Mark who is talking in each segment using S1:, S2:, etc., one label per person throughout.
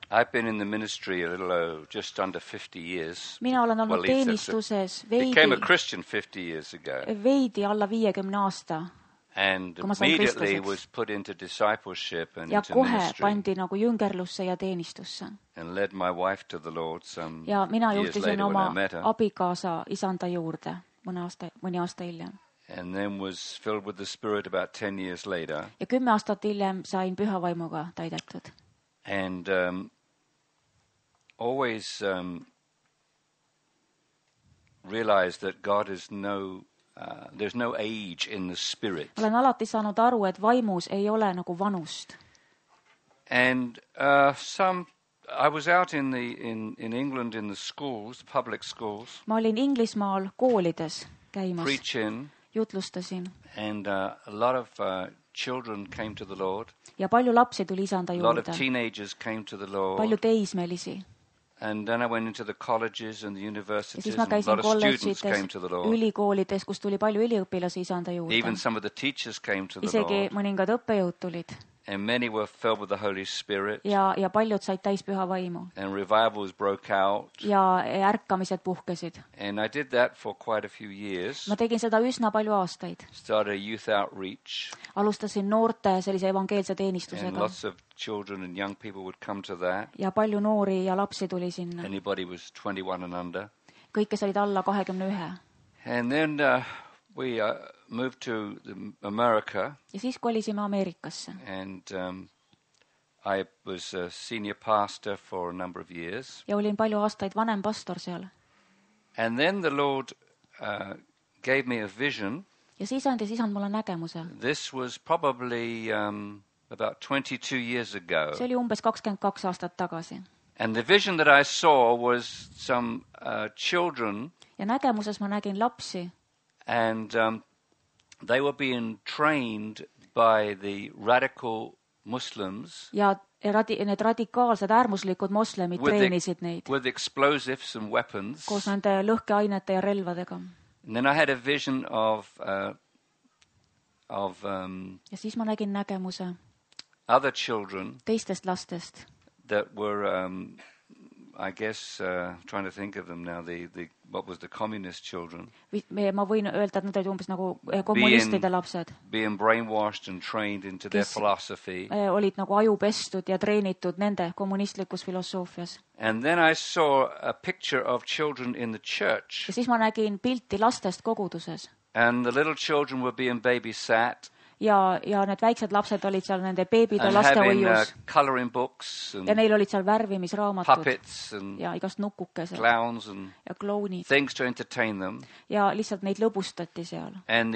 S1: I've been in the ministry a little just under 50 years.
S2: Mina olen olnud teenistuses
S1: became a Christian 50 years ago.
S2: Veidi alla 50 aasta.
S1: And immediately was put into discipleship and
S2: ja
S1: into
S2: kohe
S1: ministry.
S2: Pandi nagu jüngerlusse ja teenistusse.
S1: And led my wife to the Lord some
S2: ja mina
S1: years
S2: juhtisin
S1: later
S2: oma
S1: when I met her.
S2: abikaasa isanda juurde mõni aasta hiljem.
S1: And then was filled with the Spirit about 10 years later.
S2: Ja 10 aastat hiljem sain püha vaimuga täidetud.
S1: And always realized that God is there's no age in the spirit.
S2: Olen alati saanud aru, et vaimus ei ole nagu vanust.
S1: And I was out in England in the schools, public schools.
S2: Ma olin Inglismaal koolides käimas.
S1: Preaching.
S2: Jutlustasin.
S1: And a lot of children came to the Lord.
S2: Ja palju lapsi tuli isanda juurde.
S1: A lot of teenagers came to the Lord.
S2: Palju teismelisi.
S1: And then I went into the colleges and the universities,
S2: and a lot of students came to the Lord. Ülikoolides, kus tuli palju üliõpilasi isanda juurde.
S1: Even some of the teachers came to the Lord.
S2: Isegi mõningad õppejõud tulid.
S1: And many were filled with the Holy Spirit.
S2: Ja paljud said täis püha vaimu.
S1: And revivals broke out.
S2: Ja ärkamised puhkesid.
S1: And I did that for quite a few years.
S2: Ma tegin seda üsna palju aastaid.
S1: Started a youth outreach.
S2: Alustasin noorte sellise evangeelse teenistusega.
S1: And lots of children and young people would come to that.
S2: Ja palju noori ja lapsi tuli sinna.
S1: Anybody was 21 and under.
S2: Kõik, kes olid alla 21.
S1: And then we moved to America.
S2: Ja siis kolisime Ameerikasse.
S1: And I was a senior pastor for a number of years.
S2: Ja olin palju aastaid vanem pastor seal.
S1: And then the Lord gave me a vision.
S2: Ja siis andis isand mulle nägemuse.
S1: This was probably about 22 years ago.
S2: See oli umbes 22 aastat tagasi.
S1: And the vision that I saw was some children.
S2: Ja nägemuses ma nägin lapsi.
S1: And they were being trained by the radical Muslims.
S2: Ja need radikaalsed äärmuslikud moslemid treenisid neid.
S1: With explosives and weapons.
S2: Koos nende lõhkeainete ja relvadega.
S1: And then I had a vision of
S2: ja siis ma nägin nägemuse
S1: other children.
S2: Teistest lastest.
S1: That were I guess trying to think of them now, what was the communist children.
S2: Ma võin öelda, et nad olid umbes nagu kommunistide lapsed.
S1: Being brainwashed and trained into their philosophy.
S2: Olid nagu ajupestud ja treenitud nende kommunistlikus filosoofias.
S1: And then I saw a picture of children in the church.
S2: Ja siis ma nägin pilti lastest koguduses.
S1: And the little children were being babysat.
S2: Ja need väiksed lapsed olid seal nende beebide lastehoius. Ja neil olid seal värvimisraamatud. Ja igast nukukesed. Ja klounid. Ja lihtsalt neid lõbustati seal.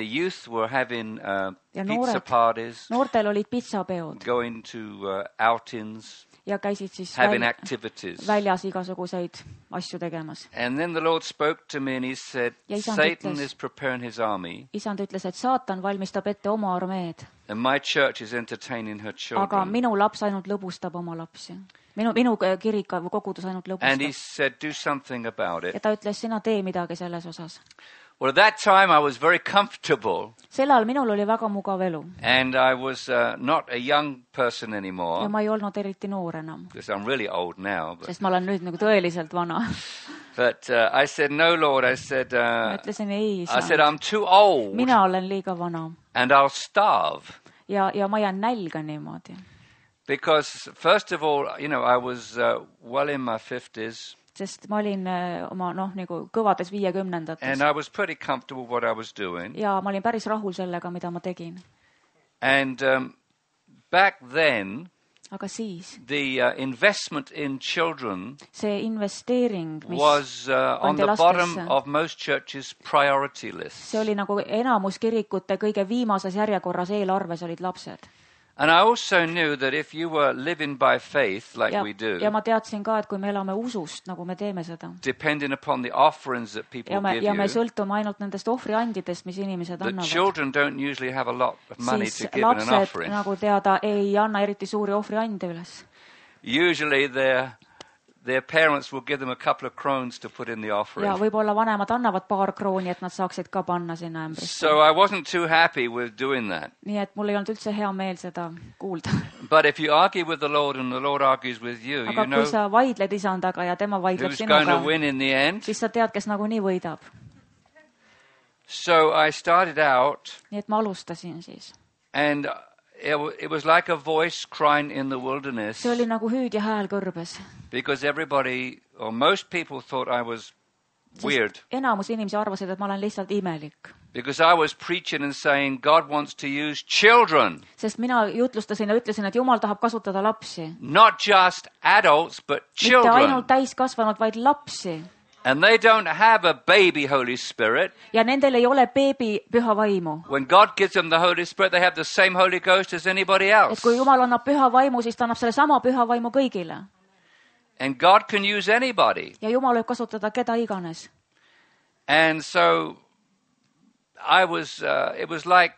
S2: Ja noortel olid pitsapeod.
S1: Going to outings.
S2: Ja käisid siis väljas igasuguseid asju tegemas.
S1: And then the Lord spoke to me and he said, Satan is preparing his army.
S2: Isand ütles, et saatan valmistab ette oma armeed.
S1: And my church is entertaining her children.
S2: Aga minu laps ainult lõbustab oma lapsi. Minu kirik või kogudus ainult lõbustab.
S1: And he said, do something about it.
S2: Ja ta ütles, sina tee midagi selles osas.
S1: Well, at that time I was very comfortable.
S2: Sel ajal minul oli väga mugav elu.
S1: And I was not a young person anymore.
S2: Ja ma ei olnud eriti noor enam.
S1: Because I'm really old now.
S2: Sest ma olen nüüd nagu tõeliselt vana.
S1: But I said, no, Lord. I said,
S2: ma ütlesin, ei,
S1: I said, I'm too old.
S2: Mina olen liiga vana.
S1: And I'll starve.
S2: Ja ma jään nälga niimoodi.
S1: Because first of all, I was well in my 50s.
S2: Sest ma olin oma nagu kõvades 50-ndates.
S1: And I was pretty comfortable what I was doing.
S2: Ja ma olin päris rahul sellega, mida ma tegin.
S1: And back then,
S2: aga siis
S1: the investment in children
S2: see investeering, mis
S1: was on the bottom of most churches' priority list.
S2: See oli nagu enamus kirikute kõige viimases järjekorras eelarves olid lapsed.
S1: And I also knew that if you were living by faith like we do,
S2: ja ma teadsin ka, et kui me elame usust, nagu me teeme seda,
S1: depending upon the offerings that people give
S2: ja me sõltume ainult nendest ohvriandidest, mis inimesed annavad.
S1: The children don't usually have a lot of money to give in an offering.
S2: Nagu teada, ei anna eriti suuri ohvriande üles.
S1: Usually their parents will give them a couple of crowns to put in the offering.
S2: Ja võib-olla vanemad annavad paar krooni, et nad saaksid ka panna sinna ämbrisse.
S1: So I wasn't too happy with doing that.
S2: Nii et mul ei olnud üldse hea meel seda kuulda.
S1: But if you argue with the Lord and the Lord argues with you,
S2: aga kui sa vaidled isandaga ja tema vaidleb sinuga, siis sa tead, kes nagunii võidab.
S1: So I started out.
S2: Nii et ma alustasin siis.
S1: And it was like a voice crying in the wilderness.
S2: See oli nagu hüüdja hääl kõrbes.
S1: Because everybody or most people thought I was weird.
S2: Enamus inimesi arvasid, et ma olen lihtsalt imelik.
S1: Because I was preaching and saying God wants to use children.
S2: Sest mina jutlustasin ja ütlesin, et Jumal tahab kasutada lapsi.
S1: Not just adults, but children.
S2: Mitte ainult täiskasvanud, vaid lapsi.
S1: And they don't have a baby Holy Spirit.
S2: Ja nendel ei ole beebi püha vaimu.
S1: When God gives them the Holy Spirit, they have the same Holy Ghost as anybody else.
S2: Et kui Jumal annab püha vaimu, siis ta annab selle sama püha vaimu kõigile.
S1: And God can use anybody.
S2: Ja Jumal võib kasutada keda iganes.
S1: And so it was like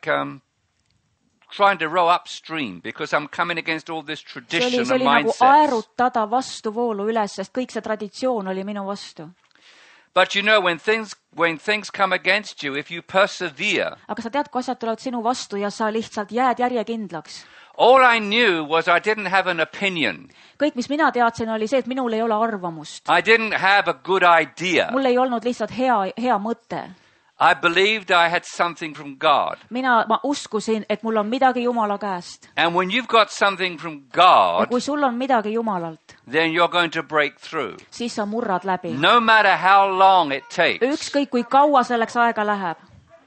S1: trying to row upstream because I'm coming against all this tradition and mindsets.
S2: See oli nagu aerutada vastuvoolu üles, sest kõik see traditsioon oli minu vastu.
S1: But you know, when things come against you, if you persevere.
S2: Aga sa tead, kui asjad tulevad sinu vastu ja sa lihtsalt jääd järjekindlaks.
S1: All I knew was I didn't have an opinion.
S2: Kõik, mis mina teadsin, oli see, et minul ei ole arvamust.
S1: I didn't have a good idea.
S2: Mul ei olnud lihtsalt hea mõte.
S1: I believed I had something from God.
S2: Ma uskusin, et mul on midagi Jumala käest.
S1: And when you've got something from God,
S2: ja kui sul on midagi Jumalalt,
S1: then you're going to break through.
S2: Siis sa murrad läbi.
S1: No matter how long it takes.
S2: Ükskõik kui kaua selleks aega läheb.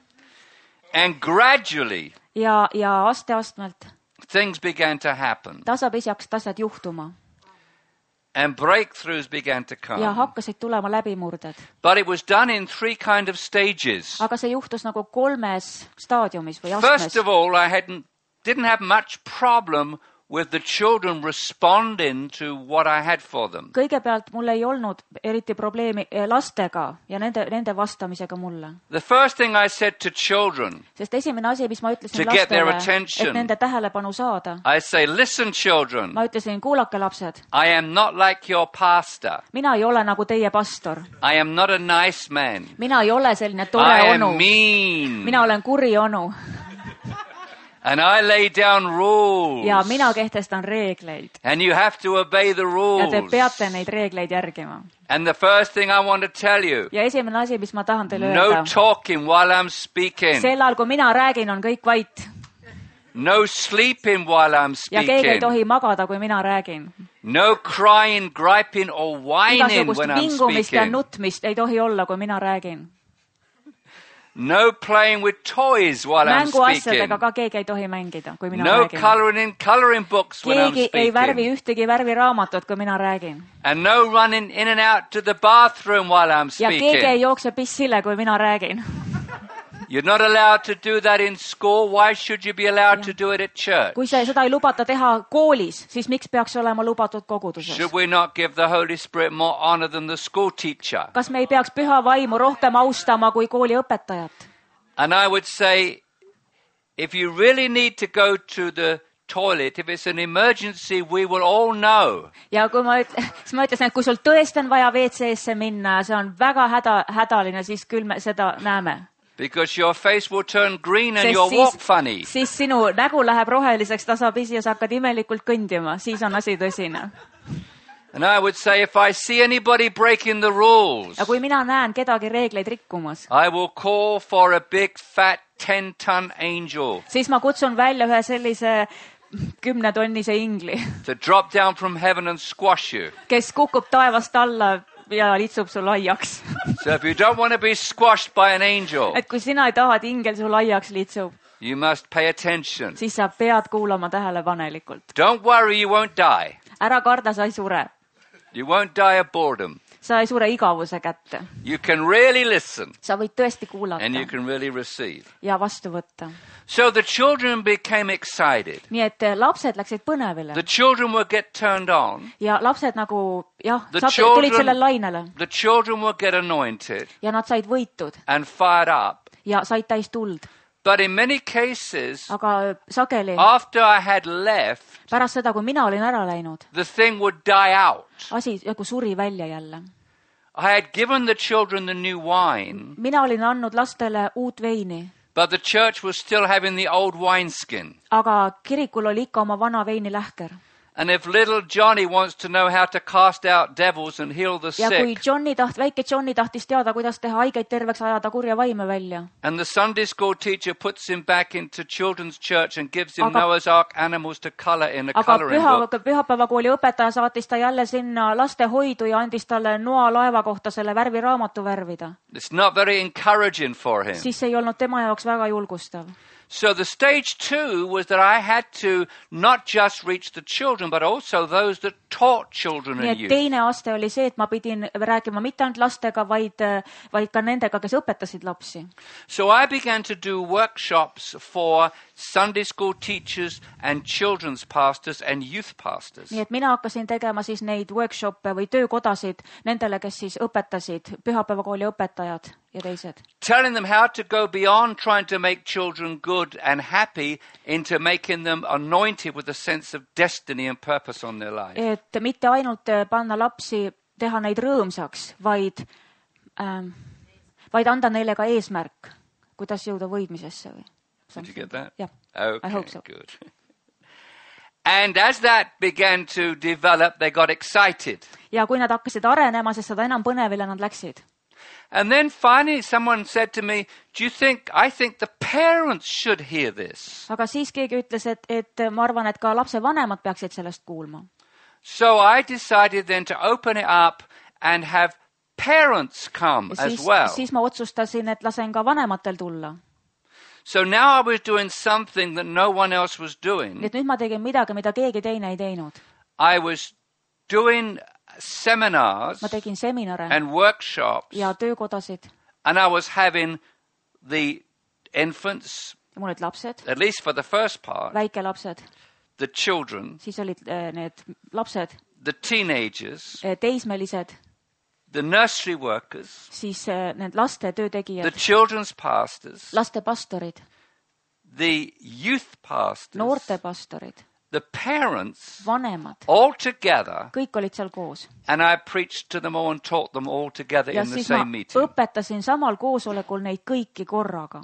S1: And gradually,
S2: ja aste-astmelt,
S1: things began to happen.
S2: Tasapisi hakkasid asjad juhtuma.
S1: And breakthroughs began to come.
S2: Ja hakkasid tulema läbimurded.
S1: But it was done in 3 kind of stages.
S2: Aga see juhtus nagu 3 staadiumis või astmes.
S1: First of all, I didn't have much problem with the children responding to what I had for them.
S2: Kõigepealt mul ei olnud eriti probleemi lastega ja nende vastamisega mulle.
S1: The first thing I said to children,
S2: sest esimene asi, mis ma ütlesin lastele, et nende tähelepanu saada.
S1: I say, listen children.
S2: Ma ütlesin, kuulake lapsed.
S1: I am not like your pastor.
S2: Mina ei ole nagu teie pastor.
S1: I am not a nice man.
S2: Mina ei ole selline tore onu.
S1: I am mean.
S2: Mina olen kuri onu.
S1: And I lay down rules.
S2: Ja mina kehtestan reegleid.
S1: And you have to obey the rules.
S2: Ja te peate neid reegleid järgima.
S1: And the first thing I want to tell you.
S2: Ja esimene asi, mis ma tahan teile
S1: öelda.
S2: No
S1: talking while I'm speaking.
S2: Sel ajal, kui mina räägin, on kõik vait.
S1: No sleeping while I'm speaking.
S2: Ja keegi ei tohi magada, kui mina räägin.
S1: No crying, griping or whining when I'm
S2: vingumist ja nutmist ei tohi olla, kui mina räägin.
S1: No playing with toys while I'm speaking.
S2: Mänguasjadega ka keegi ei tohi mängida, kui mina räägin.
S1: No coloring books when I'm speaking.
S2: Keegi ei värvi ühtegi värviraamatut, kui mina räägin.
S1: And no running in and out to the bathroom while I'm speaking.
S2: Ja keegi ei jookse pissile, kui mina räägin.
S1: You're not allowed to do that in school. Why should you be allowed to do it at church?
S2: Kui seda ei lubata teha koolis, siis miks peaks olema lubatud koguduses?
S1: Should we not give the Holy Spirit more honor than the school teacher?
S2: Kas me ei peaks püha vaimu rohkem austama kui kooli õpetajat?
S1: And I would say, if you really need to go to the toilet, if it's an emergency, we will all know.
S2: Ja kui ma ütlesin, et kui sul tõesti on vaja WC-sse minna, see on väga hädaline, siis küll me seda näeme.
S1: Because your face will turn green and you'll walk funny.
S2: Siis sinu nägu läheb roheliseks tasapisi ja sa hakkad imelikult kõndima. Siis on asi tõsine.
S1: And I would say, if I see anybody breaking the rules,
S2: ja kui mina näen kedagi reegleid rikkumas,
S1: I will call for a big fat 10-ton angel.
S2: Siis ma kutsun välja ühe sellise 10-tonnise ingli.
S1: To drop down from heaven and squash you.
S2: Kes kukub taevast alla ja litsub su laiaks.
S1: So if you don't want to be squashed by an angel,
S2: et kui sina ei taha, et ingel su laiaks litsub,
S1: you must pay attention.
S2: Siis sa pead kuulama tähelepanelikult.
S1: Don't worry, you won't die.
S2: Ära karda, sa ei sure.
S1: You won't die of boredom.
S2: Sa ei sure igavuse kätte.
S1: You can really listen.
S2: Sa võid tõesti kuulata.
S1: And you can really receive.
S2: Ja vastu võtta.
S1: So the children became excited.
S2: Nii et lapsed läksid põnevile.
S1: The children would get turned on.
S2: Ja lapsed nagu, tulid sellele lainele.
S1: The children would get anointed.
S2: Ja nad said võitud.
S1: And fired up.
S2: Ja said täis tuld.
S1: But in many cases,
S2: aga sageli,
S1: after I had left,
S2: pärast seda, kui mina olin ära läinud,
S1: the thing would die out.
S2: Asi nagu suri välja jälle.
S1: I had given the children the new wine.
S2: Mina olin andnud lastele uut veini.
S1: But the church was still having the old wineskin.
S2: Aga kirikul oli ikka oma vana veini lähker.
S1: And if little Johnny wants to know how to cast out devils and heal the sick.
S2: Ja kui väike Johnny tahtis teada, kuidas teha haigeid terveks, ajada kurja vaime välja.
S1: And the Sunday school teacher puts him back into children's church and gives him Noah's Ark animals to color in a coloring book.
S2: Aga pühapäevakooli õpetaja saatis ta jälle sinna lastehoidu ja andis talle Noa laeva kohta selle värviraamatu värvida.
S1: It's not very encouraging for him.
S2: Siis ei olnud tema jaoks väga julgustav.
S1: So the stage 2 was that I had to not just reach the children, but also those that taught children and youth.
S2: Teine aste oli see, et ma pidin rääkima mitte ainult lastega, vaid ka nendega, kes õpetasid lapsi.
S1: So I began to do workshops for Sunday school teachers and children's pastors and youth pastors.
S2: Nii et mina hakkasin tegema siis neid workshoppe või töökodasid nendele, kes siis õpetasid, pühapäevakooli õpetajad ja teised.
S1: Telling them how to go beyond trying to make children good and happy into making them anointed with a sense of destiny and purpose on their life.
S2: Et mitte ainult panna lapsi, teha neid rõõmsaks, vaid anda neile ka eesmärk, kuidas jõuda võidmisesse või.
S1: Did you get that?
S2: Yeah,
S1: okay,
S2: I hope so.
S1: Good. And as that began to develop, they got excited.
S2: Ja kui nad hakkasid arenema, sest seda enam põnevile nad läksid.
S1: And then finally someone said to me, I think the parents should hear this.
S2: Aga siis keegi ütles, et ma arvan, et ka lapse vanemad peaksid sellest kuulma.
S1: So I decided then to open it up and have parents come as well.
S2: Siis ma otsustasin, et lasen ka vanematel tulla.
S1: So now I was doing something that no one else was doing.
S2: Nüüd ma tegin midagi, mida keegi teine ei teinud.
S1: I was doing seminars
S2: ma tegin seminare
S1: and workshops.
S2: Ja töökodasid.
S1: And I was having the infants,
S2: mul olid lapsed,
S1: at least for the first part,
S2: väikelapsed,
S1: the children,
S2: siis olid need lapsed,
S1: the teenagers,
S2: teismelised,
S1: the nursery workers,
S2: siis need laste töötegijad,
S1: the children's pastors,
S2: laste pastorid,
S1: the youth pastors,
S2: noorte pastorid,
S1: the parents,
S2: vanemad,
S1: all together,
S2: kõik olid seal koos.
S1: And I preached to them all and taught them all together in the same meeting.
S2: Ja siis ma õpetasin samal koosolekul neid kõiki korraga.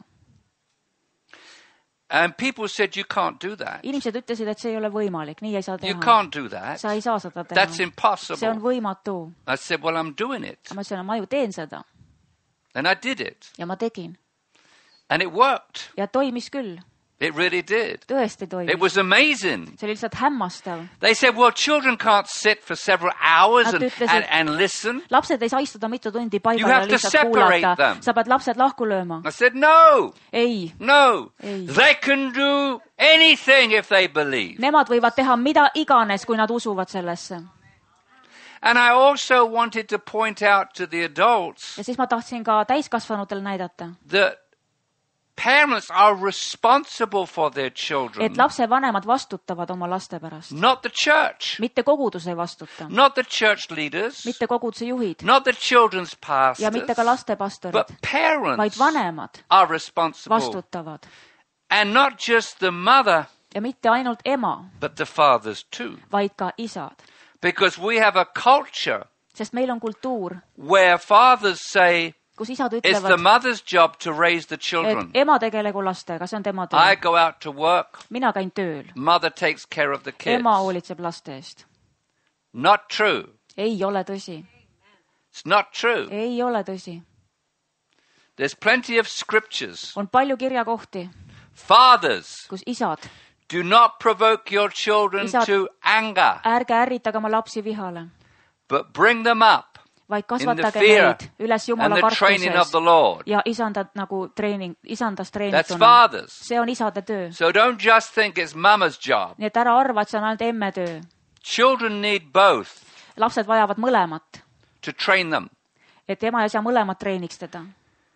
S1: And people said, you can't do that.
S2: Inimesed ütlesid, et see ei ole võimalik, nii ei saa teha.
S1: You can't do that.
S2: Sa ei saa seda teha.
S1: That's impossible.
S2: See on võimatu.
S1: I said, well, I'm doing it.
S2: Ma ütlesin, ma ju teen seda.
S1: And I did it.
S2: Ja ma tegin.
S1: And it worked.
S2: Ja toimis küll.
S1: It really did.
S2: Tõesti toimis.
S1: It was amazing.
S2: See oli lihtsalt hämmastav.
S1: They said, well, children can't sit for several hours and listen.
S2: Lapsed ei saa istuda mitu tundi paigal ja lihtsalt kuulata. Sa pead lapsed lahku lööma.
S1: I said, no.
S2: Ei.
S1: No.
S2: Ei.
S1: They can do anything if they believe.
S2: Nemad võivad teha mida iganes, kui nad usuvad sellesse.
S1: And I also wanted to point out to the adults.
S2: Ja siis ma tahtsin ka täiskasvanutel näidata.
S1: That parents are responsible for their children.
S2: Et lapse vanemad vastutavad oma laste pärast.
S1: Not the church.
S2: Mitte kogudus ei vastuta.
S1: Not the church leaders.
S2: Mitte koguduse juhid.
S1: Not the children's pastors.
S2: Ja mitte ka laste pastorid.
S1: But parents
S2: vaid vanemad
S1: are responsible.
S2: Vastutavad.
S1: And not just the mother.
S2: Ja mitte ainult ema.
S1: But the fathers too.
S2: Vaid ka isad.
S1: Because we have a culture.
S2: Sest meil on kultuur.
S1: Where fathers say
S2: kus isad ütlevad,
S1: it's the mother's job to raise the children.
S2: Et ema tegelegu lastega, see on tema töö.
S1: I go out to work.
S2: Mina käin tööl.
S1: Mother takes care of the kids.
S2: Ema hoolitseb laste eest.
S1: Not true.
S2: Ei ole tõsi.
S1: It's not true.
S2: Ei ole tõsi.
S1: There's plenty of scriptures.
S2: On palju kirjakohti.
S1: Fathers.
S2: Kus isad.
S1: Do not provoke your children
S2: isad,
S1: to anger.
S2: Ärge ärritage oma lapsi vihale.
S1: But bring them up.
S2: Vaid kasvatage neid üles Jumala kartuses ja isandas treenituna. See on isade töö.
S1: So don't just think it's mama's job.
S2: Nii et ära arva, et see on ainult emme töö.
S1: Children need both.
S2: Lapsed vajavad mõlemat.
S1: To train them.
S2: Et ema ja isa mõlemat treeniks teda.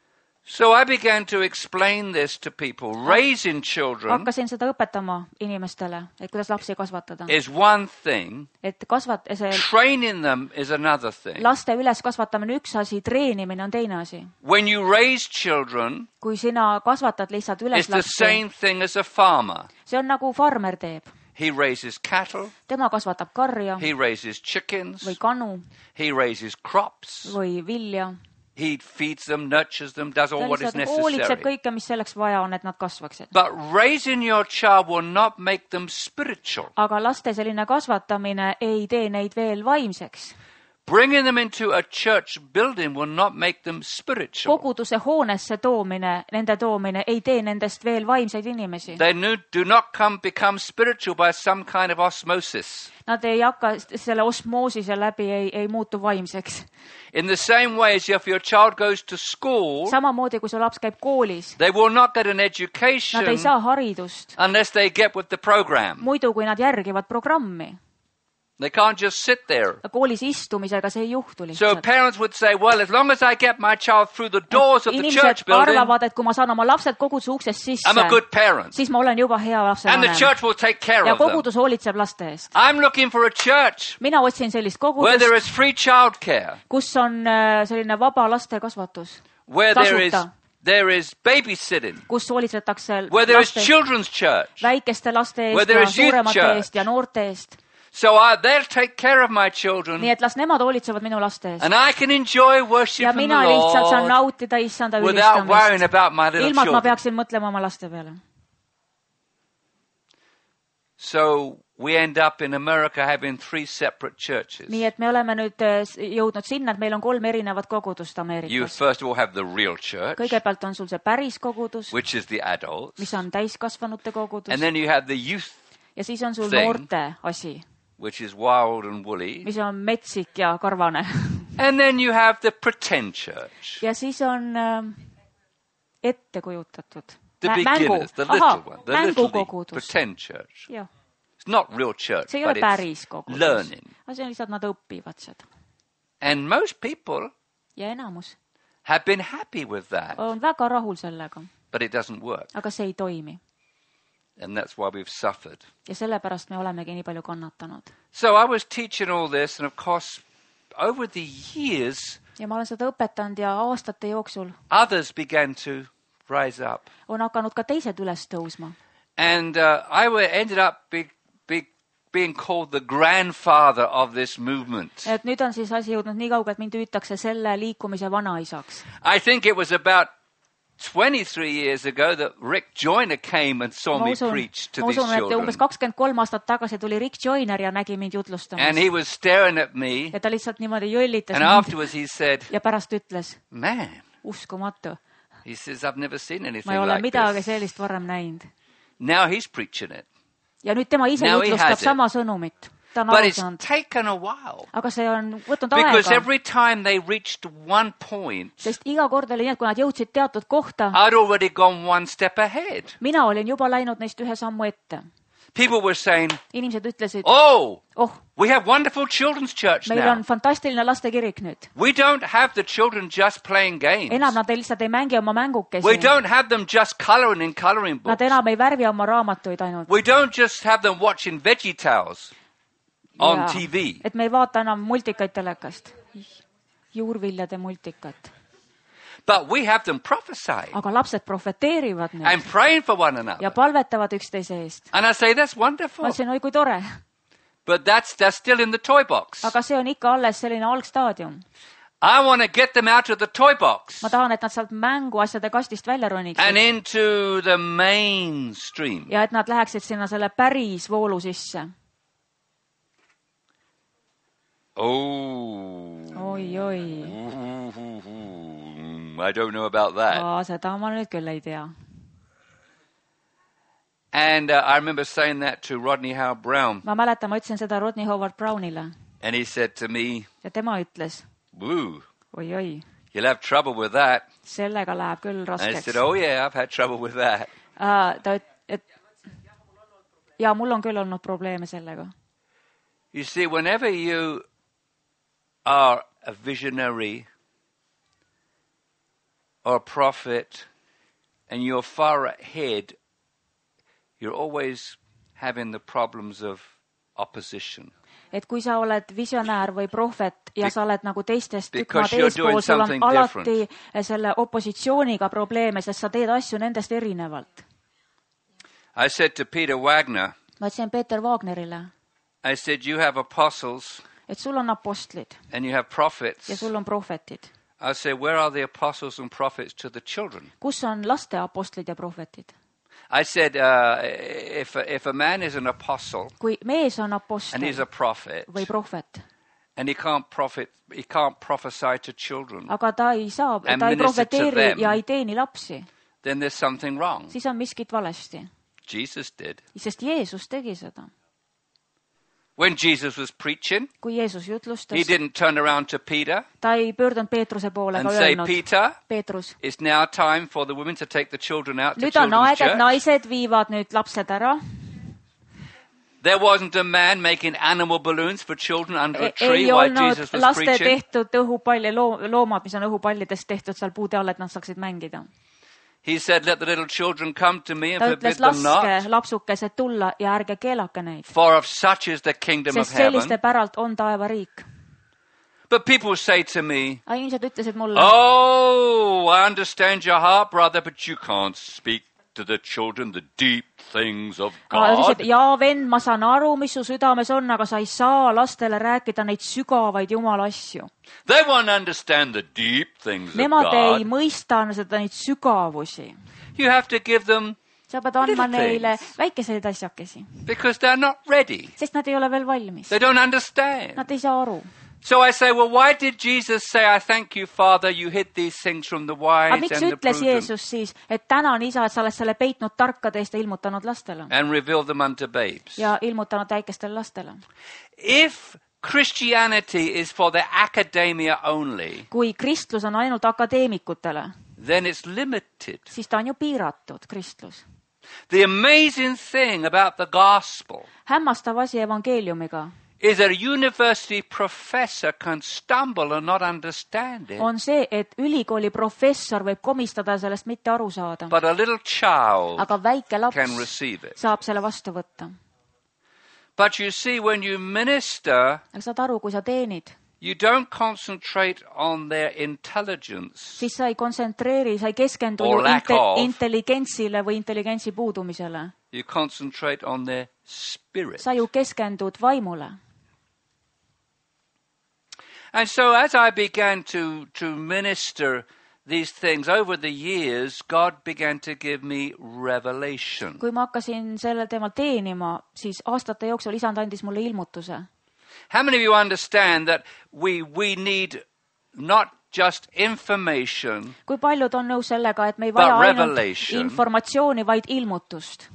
S1: So I began to explain this to people. Raising children
S2: hakkasin seda õpetama inimestele, et kuidas lapsi kasvatada.
S1: Is one thing.
S2: Et
S1: training them is another thing.
S2: Laste üles kasvatamine on üks asi, treenimine on teine asi.
S1: When you raise children,
S2: kui sina kasvatad lihtsalt üles
S1: it's the same thing as a farmer.
S2: See on nagu farmer teeb.
S1: He raises cattle.
S2: Tema kasvatab karja.
S1: He raises chickens.
S2: Või kanu.
S1: He raises crops.
S2: Või vilja.
S1: He feeds them, nurtures them, does all what is necessary.
S2: Hoolitseb kõike, mis selleks vaja on, et nad kasvaksid.
S1: But raising your child will not make them spiritual.
S2: Aga laste selline kasvatamine ei tee neid veel vaimseks.
S1: Bringing them into a church building will not make them spiritual.
S2: Koguduse hoonesse nende toomine ei tee nendest veel vaimseid inimesi.
S1: They do not become spiritual by some kind of osmosis.
S2: Nad ei hakka selle osmoosise läbi ei muutu vaimseks.
S1: In the same way as if your child goes to school,
S2: samamoodi kui su laps käib koolis,
S1: they will not get an education
S2: nad ei saa haridust,
S1: unless they get with the program.
S2: Muidu kui nad järgivad programmi.
S1: They can't just sit there.
S2: Koolis istumisega see ei juhtu lihtsalt.
S1: So parents would say, well, as long as I get my child through the doors of the church building,
S2: inimesed arvavad, et kui ma saan oma lapsed koguduse uksest sisse,
S1: I'm a good parent.
S2: Siis ma olen juba hea lapsevanem.
S1: And the church will take care of them.
S2: Ja kogudus hoolitseb laste eest.
S1: I'm looking for a church
S2: mina otsin sellist kogudust,
S1: where there is free child care.
S2: Kus on selline vaba laste kasvatus.
S1: Where there is babysitting.
S2: Kus hoolitsetakse
S1: where there is children's church.
S2: Väikeste laste eest ja suuremate eest ja noorte eest.
S1: So they'll take care of my children.
S2: Nii et las nemad hoolitsevad minu laste eest.
S1: And I can enjoy worship from the Lord.
S2: Ja mina lihtsalt saan nautida Issanda ülistamist.
S1: Without worrying about my little
S2: ilma,
S1: children.
S2: Ma peaksin mõtlema oma laste peale.
S1: So we end up in America having 3 separate churches.
S2: Nii et me oleme nüüd jõudnud sinna, et meil on 3 erinevat kogudust Ameerikas.
S1: You first of all have the real church.
S2: Kõigepealt on sul see päris kogudus,
S1: which is the adults.
S2: Mis on täiskasvanute kogudus.
S1: And then you have the youth.
S2: Ja siis on sul noorte asi.
S1: Which is wild and woolly.
S2: Mis on metsik ja karvane.
S1: And then you have the pretend church.
S2: Ja siis on ette kujutatud.
S1: The beginners, the little one, the little pretend church.
S2: Ja.
S1: It's not real church,
S2: see ei ole päris kogudus.
S1: Learning.
S2: See on lihtsalt nad õpivad seda.
S1: And most people
S2: ja enamus
S1: have been happy with that.
S2: On väga rahul sellega.
S1: But it doesn't work.
S2: Aga see ei toimi.
S1: And that's why we've suffered.
S2: Ja sellepärast me olemegi nii palju kannatanud.
S1: So I was teaching all this, and of course, over the years,
S2: ja ma olen seda õpetanud ja aastate jooksul,
S1: others began to rise up.
S2: On hakanud ka teised üles tõusma.
S1: And I ended up being called the grandfather of this movement.
S2: Et nüüd on siis asi jõudnud nii kaugele, et mind hüütakse selle liikumise vanaisaks.
S1: I think it was about 23 years ago that Rick Joyner came and saw me preach to these children.
S2: Ma usun, et umbes 23 aastat tagasi tuli Rick Joyner ja nägi mind jutlustamas.
S1: And he was staring at me.
S2: Ja ta lihtsalt niimoodi jõllitas
S1: and mind. Afterwards he said,
S2: ja pärast ütles,
S1: man,
S2: uskumatu.
S1: He says, I've never seen anything
S2: ma ei ole
S1: like
S2: midagi
S1: this.
S2: Sellist varem näinud.
S1: Now he's preaching it.
S2: Ja nüüd tema ise jutlustab sama sõnumit.
S1: But it's taken a while.
S2: Aga see on võtnud
S1: Because
S2: aega.
S1: Every time they reached one point,
S2: sest iga kord oli nii, et kui nad jõudsid teatud kohta,
S1: I'd already gone one step ahead.
S2: Mina olin juba läinud neist ühe sammu ette.
S1: People were saying,
S2: inimesed ütlesid,
S1: we have wonderful children's church
S2: meil
S1: now.
S2: On fantastiline lastekirik nüüd.
S1: We don't have the children just playing games.
S2: Enam nad lihtsalt ei mängi oma mängukesi.
S1: We don't have them just coloring in coloring books.
S2: Nad enam ei värvi oma raamatuid ainult.
S1: We don't just have them watching VeggieTales on TV.
S2: Et me ei vaata enam multikaid telekast. Juurviljade multikat.
S1: But we have them prophesying.
S2: Aga lapsed profeteerivad nüüd.
S1: And praying for one another.
S2: Ja palvetavad üksteise eest.
S1: And I say that's wonderful.
S2: Ma ütlesin, oi kui tore.
S1: But that's still in the toy box.
S2: Aga see on ikka alles selline algstaadium.
S1: I want to get them out of the toy box.
S2: Ma tahan, et nad sealt mänguasjade kastist välja roniksid.
S1: And into the mainstream.
S2: Ja et nad läheksid sinna selle päris voolu sisse. Oi.
S1: I don't know about that.
S2: Seda ma nüüd küll ei tea.
S1: And I remember saying that to Rodney Howard Brown.
S2: Ma mäletan, ma ütlesin seda Rodney Howard Brownile.
S1: And he said to me,
S2: ja tema ütles, oi.
S1: You'll have trouble with that.
S2: Sellega läheb küll raskeks.
S1: And I said, yeah, I've had trouble with that.
S2: Ja mul on küll olnud probleeme sellega.
S1: You see, whenever you are a visionary or a prophet and you're far ahead, you're always having the problems of opposition.
S2: Et kui sa oled visionäär või prohvet ja sa oled nagu teistest tükk maad eespool, sul on alati selle opositsiooniga probleeme, sest sa teed asju nendest erinevalt.
S1: I said to Peter Wagner,
S2: ma ütlesin Peter Wagnerile,
S1: I said, you have apostles,
S2: et sul on apostlid
S1: and you have prophets.
S2: Ja sul on prohvetid.
S1: I said, where are the apostles and prophets to the children?
S2: Kus on laste apostlid ja prohvetid?
S1: I said, if a man is an apostle,
S2: kui mees on apostel,
S1: and he's a prophet,
S2: või prohvet,
S1: and he can't prophesy to children,
S2: aga ta ei profeteeri ja ei teeni lapsi,
S1: then there's something wrong.
S2: Siis on miskit valesti.
S1: Jesus did.
S2: Sest Jeesus tegi seda.
S1: When Jesus was preaching,
S2: kui Jeesus jutlustas,
S1: he didn't turn around to Peter
S2: ta ei pöördunud Peetruse poole
S1: and say, Peter,
S2: Peetrus,
S1: it's now time for the women to take the children out to
S2: nüüd on
S1: children's
S2: aeg,
S1: church.
S2: Et naised viivad nüüd lapsed ära.
S1: There wasn't a man making animal balloons for children under a tree while Jesus was
S2: laste
S1: preaching.
S2: Tehtud õhupalle, loomad, mis on õhupallidest tehtud seal puude all, et nad saaksid mängida.
S1: He said, let the little children come to me and
S2: ta
S1: forbid
S2: ütles,
S1: them not.
S2: Laske lapsukesed tulla ja ärge keelake neid.
S1: For of such is the kingdom of
S2: Sest
S1: heaven.
S2: selliste päralt on taevariik.
S1: But people say to me,
S2: inimesed ütlesid mulle,
S1: oh, I understand your heart, brother, but you can't speak to the children the deep things of God.
S2: Ja vend, ma saan aru, mis su südames on, aga sa ei saa lastele rääkida neid sügavaid Jumala asju.
S1: They won't understand the deep things
S2: Nemad
S1: of God.
S2: Ei mõista seda neid sügavusi.
S1: You have to give them
S2: sa pead andma neile väikeseid asjakesi.
S1: Because they're not ready.
S2: Sest nad ei ole veel valmis.
S1: They don't understand.
S2: Nad ei saa aru.
S1: So I say, well, why did Jesus say, I thank you, Father, you hid these things from the wise and the prudent?
S2: Miks ütles Jeesus siis, et tänan Isa, et sa oled selle peitnud tarkade eest ja ilmutanud lastele?
S1: And revealed them unto babes.
S2: Ja ilmutanud väikestele lastele.
S1: If Christianity is for the academia only,
S2: kui kristlus on ainult akadeemikutele,
S1: then it's limited.
S2: Siis ta on ju piiratud, kristlus.
S1: The amazing thing about the gospel
S2: hämmastav asi evangeeliumiga
S1: is that a university professor can stumble and not understand it.
S2: On see, et ülikooli professor võib komistada sellest mitte aru saada.
S1: But a little child
S2: aga väike laps
S1: can receive it.
S2: Saab selle vastu võtta.
S1: But you see, when you minister,
S2: aga saad aru, kui sa teenid,
S1: you don't concentrate on their intelligence.
S2: Siis sa ei kontsentreeri, sa ei keskendu intelligentsile või intelligentsi puudumisele.
S1: You concentrate on their spirit.
S2: Sa ju keskendud vaimule.
S1: And so as I began to minister these things over the years, God began to give me revelation.
S2: Kui ma hakkasin sellel teemal teenima, siis aastate jooksul Isand andis mulle ilmutuse.
S1: How many of you understand that we need not just information,
S2: kui paljud on nõus sellega, et me ei vaja ainult informatsiooni, vaid ilmutust?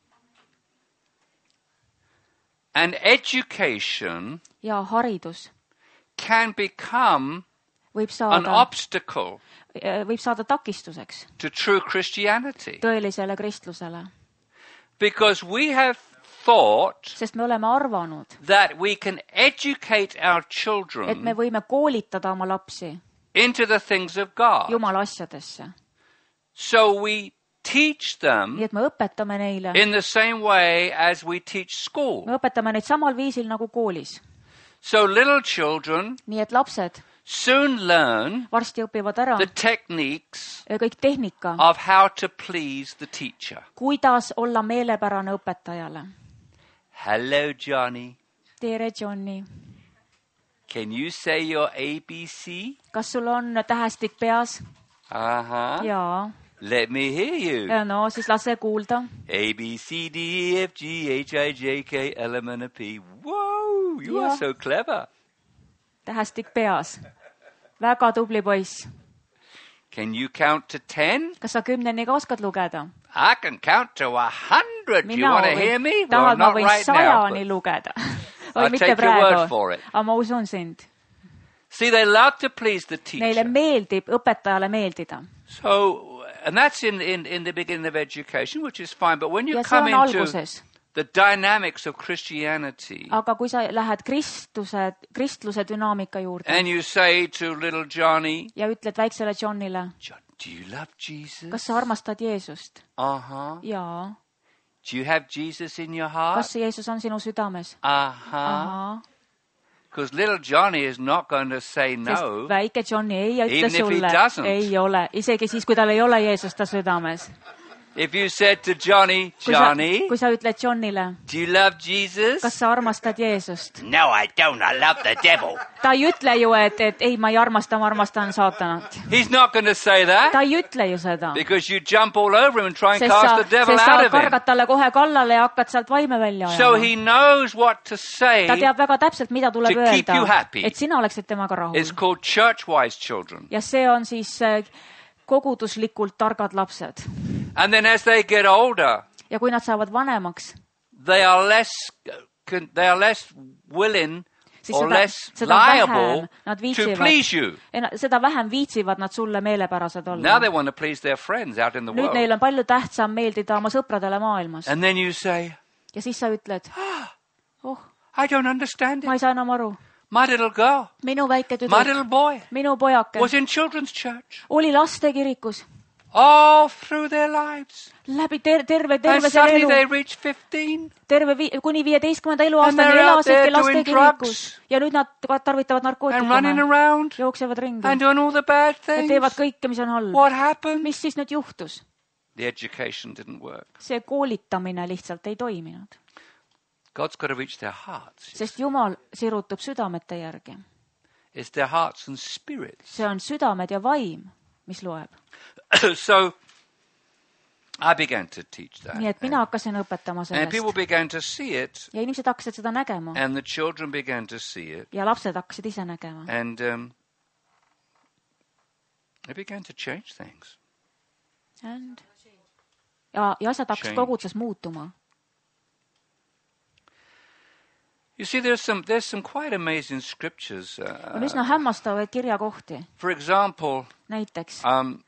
S1: And education
S2: ja haridus
S1: can become an obstacle
S2: võib saada takistuseks
S1: to true Christianity.
S2: Tõelisele kristlusele.
S1: Because we have thought
S2: sest me oleme arvanud,
S1: that we can educate our children
S2: et me võime koolitada oma lapsi
S1: into the things of God.
S2: Jumala asjadesse.
S1: So we teach them
S2: nii et me õpetame neile
S1: in the same way as we teach school.
S2: Me õpetame neid samal viisil nagu koolis.
S1: So little children
S2: nii et lapsed
S1: soon learn
S2: varsti õpivad ära
S1: the techniques
S2: kõik tehnika
S1: of how to please the teacher.
S2: Kuidas olla meelepärane õpetajale.
S1: Hello, Johnny.
S2: Tere, Johnny.
S1: Can you say your ABC?
S2: Kas sul on tähestik peas?
S1: Uh-huh.
S2: Jaa.
S1: Let me hear you.
S2: No, siis lase kuulda.
S1: A, B, C, D, E, F, G, H, I, J, K, L, M, N, P. Whoa, you are so clever.
S2: Tähestik peas. Väga tubli poiss.
S1: Can you count to 10?
S2: Kas sa 10-ni ka oskad lugeda?
S1: I can count to 100. You want to hear me?
S2: Well,
S1: not right now.
S2: Tahad, ma võin 100-ni lugeda.
S1: I'll take your word for it.
S2: Aga ma usun sind.
S1: See, they love to please the teacher.
S2: Neile meeldib õpetajale meeldida.
S1: So, and that's in the beginning of education, which is fine. But when you come into the dynamics of Christianity,
S2: aga kui sa lähed kristluse dünaamika juurde,
S1: and you say to little Johnny,
S2: ja ütled väiksele Johnile,
S1: John, Do you love Jesus?
S2: Kas sa armastad Jeesust?
S1: Uh-huh.
S2: Jaa.
S1: Do you have Jesus in your heart?
S2: Kas Jeesus on sinu südames?
S1: Uh-huh. Because little Johnny is not going to say no.
S2: Sest väike Johnny ei ütle sulle, ei ole. Isegi siis, kui tal ei ole Jeesust ta südames.
S1: If you said to Johnny,
S2: kui sa ütled Johnile,
S1: do you love Jesus?
S2: Kas sa armastad Jeesust?
S1: No, I don't. I love the devil.
S2: Ta ei ütle ju, et ei, ma ei armasta, ma armastan saatanat.
S1: He's not going to say that.
S2: Ta ei ütle ju seda.
S1: Because you jump all over him and try and cast the devil out of him.
S2: Sa kargad talle kohe kallale ja hakkad sealt vaime välja ajama.
S1: So he knows what to say.
S2: Ta teab väga täpselt, mida tuleb öelda, et sina oleksid temaga rahul.
S1: It's called church-wise children.
S2: Ja see on siis koguduslikult targad lapsed.
S1: And then as they get older,
S2: ja kui nad saavad vanemaks,
S1: they are less willing or less liable to please you.
S2: Seda vähem viitsivad nad sulle meelepärased olla.
S1: Now they want to please their friends out in the world.
S2: Nüüd neil on palju tähtsam meeldida oma sõpradele maailmas.
S1: And then you say,
S2: ja siis sa ütled,
S1: I don't understand it.
S2: Ma ei saa enam aru.
S1: My little girl,
S2: minu väike tüdruk,
S1: my little boy,
S2: minu pojake
S1: was in children's church.
S2: Oli lastekirikus.
S1: All through their lives.
S2: Läbi terve
S1: and
S2: selle
S1: suddenly
S2: elu.
S1: They reach 15.
S2: Kuni 15. eluaastani elasidki lastekirikus. Ja nüüd nad tarvitavad narkootikume. Jooksevad ringi.
S1: And doing all the bad things.
S2: Ja teevad kõike, mis on halb.
S1: What happened?
S2: Mis siis nüüd juhtus?
S1: The education didn't work.
S2: See koolitamine lihtsalt ei toiminud.
S1: God's got to reach their hearts.
S2: Sest Jumal sirutub südamete järgi.
S1: It's their hearts and spirits.
S2: See on südamed ja vaim, mis loeb.
S1: So I began to teach that.
S2: Nii et mina hakkasin õpetama sellest.
S1: And people began to see it.
S2: Ja inimesed hakkasid seda nägema.
S1: And the children began to see it.
S2: Ja lapsed hakkasid ise nägema.
S1: And they began to change things.
S2: Ja asjad hakkasid koguduses muutuma.
S1: You see, there's some quite amazing scriptures.
S2: On üsna hämmastavaid kirjakohti.
S1: For example,
S2: näiteks.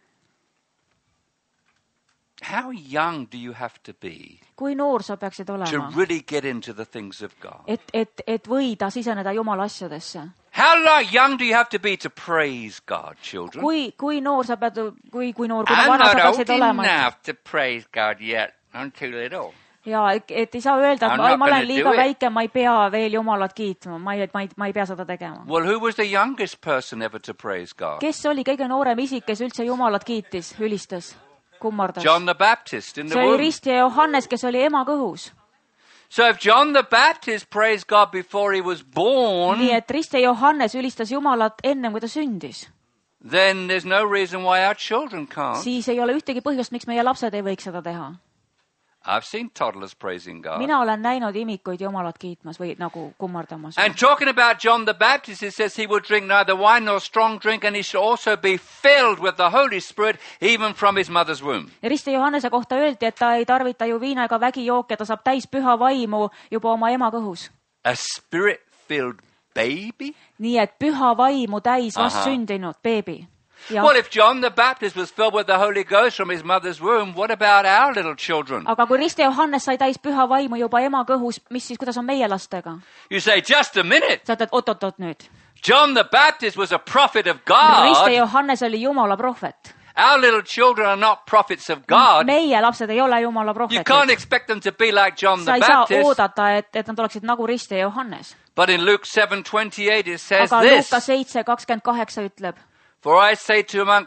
S1: How young do you have to be?
S2: Kui noor sa peaksid olema?
S1: To really get into the things of God.
S2: Et võida siseneda Jumala asjadesse.
S1: How young do you have to be to praise God, children?
S2: Kui noor sa pead, kui noor, kui vana sa peaksid olema?
S1: I'm not old enough to praise God yet. I'm too little.
S2: Ja, et ei saa öelda, et ma olen liiga väike, ma ei pea veel Jumalat kiitma, ma ei pea seda tegema.
S1: Well, who was the youngest person ever to praise God?
S2: Kes oli kõige noorem isik, kes üldse Jumalat kiitis, ülistas, kummardas?
S1: John the Baptist in the womb.
S2: See oli Rist ja Johannes, kes oli ema kõhus.
S1: So if John the Baptist praised God before he was born,
S2: nii et Rist ja Johannes ülistas Jumalat ennem, kui ta sündis,
S1: then there's no reason why our children can't.
S2: Siis ei ole ühtegi põhjust, miks meie lapsed ei võiks seda teha.
S1: I've seen toddlers praising God.
S2: Mina olen näinud imikuid Jumalat kiitmas või nagu kummardamas.
S1: And talking about John the Baptist, it says he would drink neither wine nor strong drink, and he should also be filled with the Holy Spirit, even from his mother's womb.
S2: Ja Rist ja Johannese kohta öeldi, et ta ei tarvita ju viina ega vägijooke, ta saab täis püha vaimu juba oma ema kõhus.
S1: A spirit-filled baby?
S2: Nii et püha vaimu täis vast sündinud beebi. Ja.
S1: Well, if John the Baptist was filled with the Holy Ghost from his mother's womb, what about our little children?
S2: Aga kui Rist ja Johannes sai täis püha vaimu juba ema kõhus, mis siis, kuidas on meie lastega?
S1: You say, just a minute.
S2: Sa ütled, oot nüüd.
S1: John the Baptist was a prophet of God.
S2: Rist ja Johannes oli Jumala prohvet.
S1: Our little children are not prophets of God.
S2: Meie lapsed ei ole Jumala prohvetid.
S1: You can't expect them to be like John the Baptist.
S2: Sa ei saa oodata, et nad oleksid nagu Rist ja Johannes.
S1: But in Luke 7:28 it says
S2: aga
S1: this.
S2: Aga Luuka 7:28 ütleb.
S1: For I say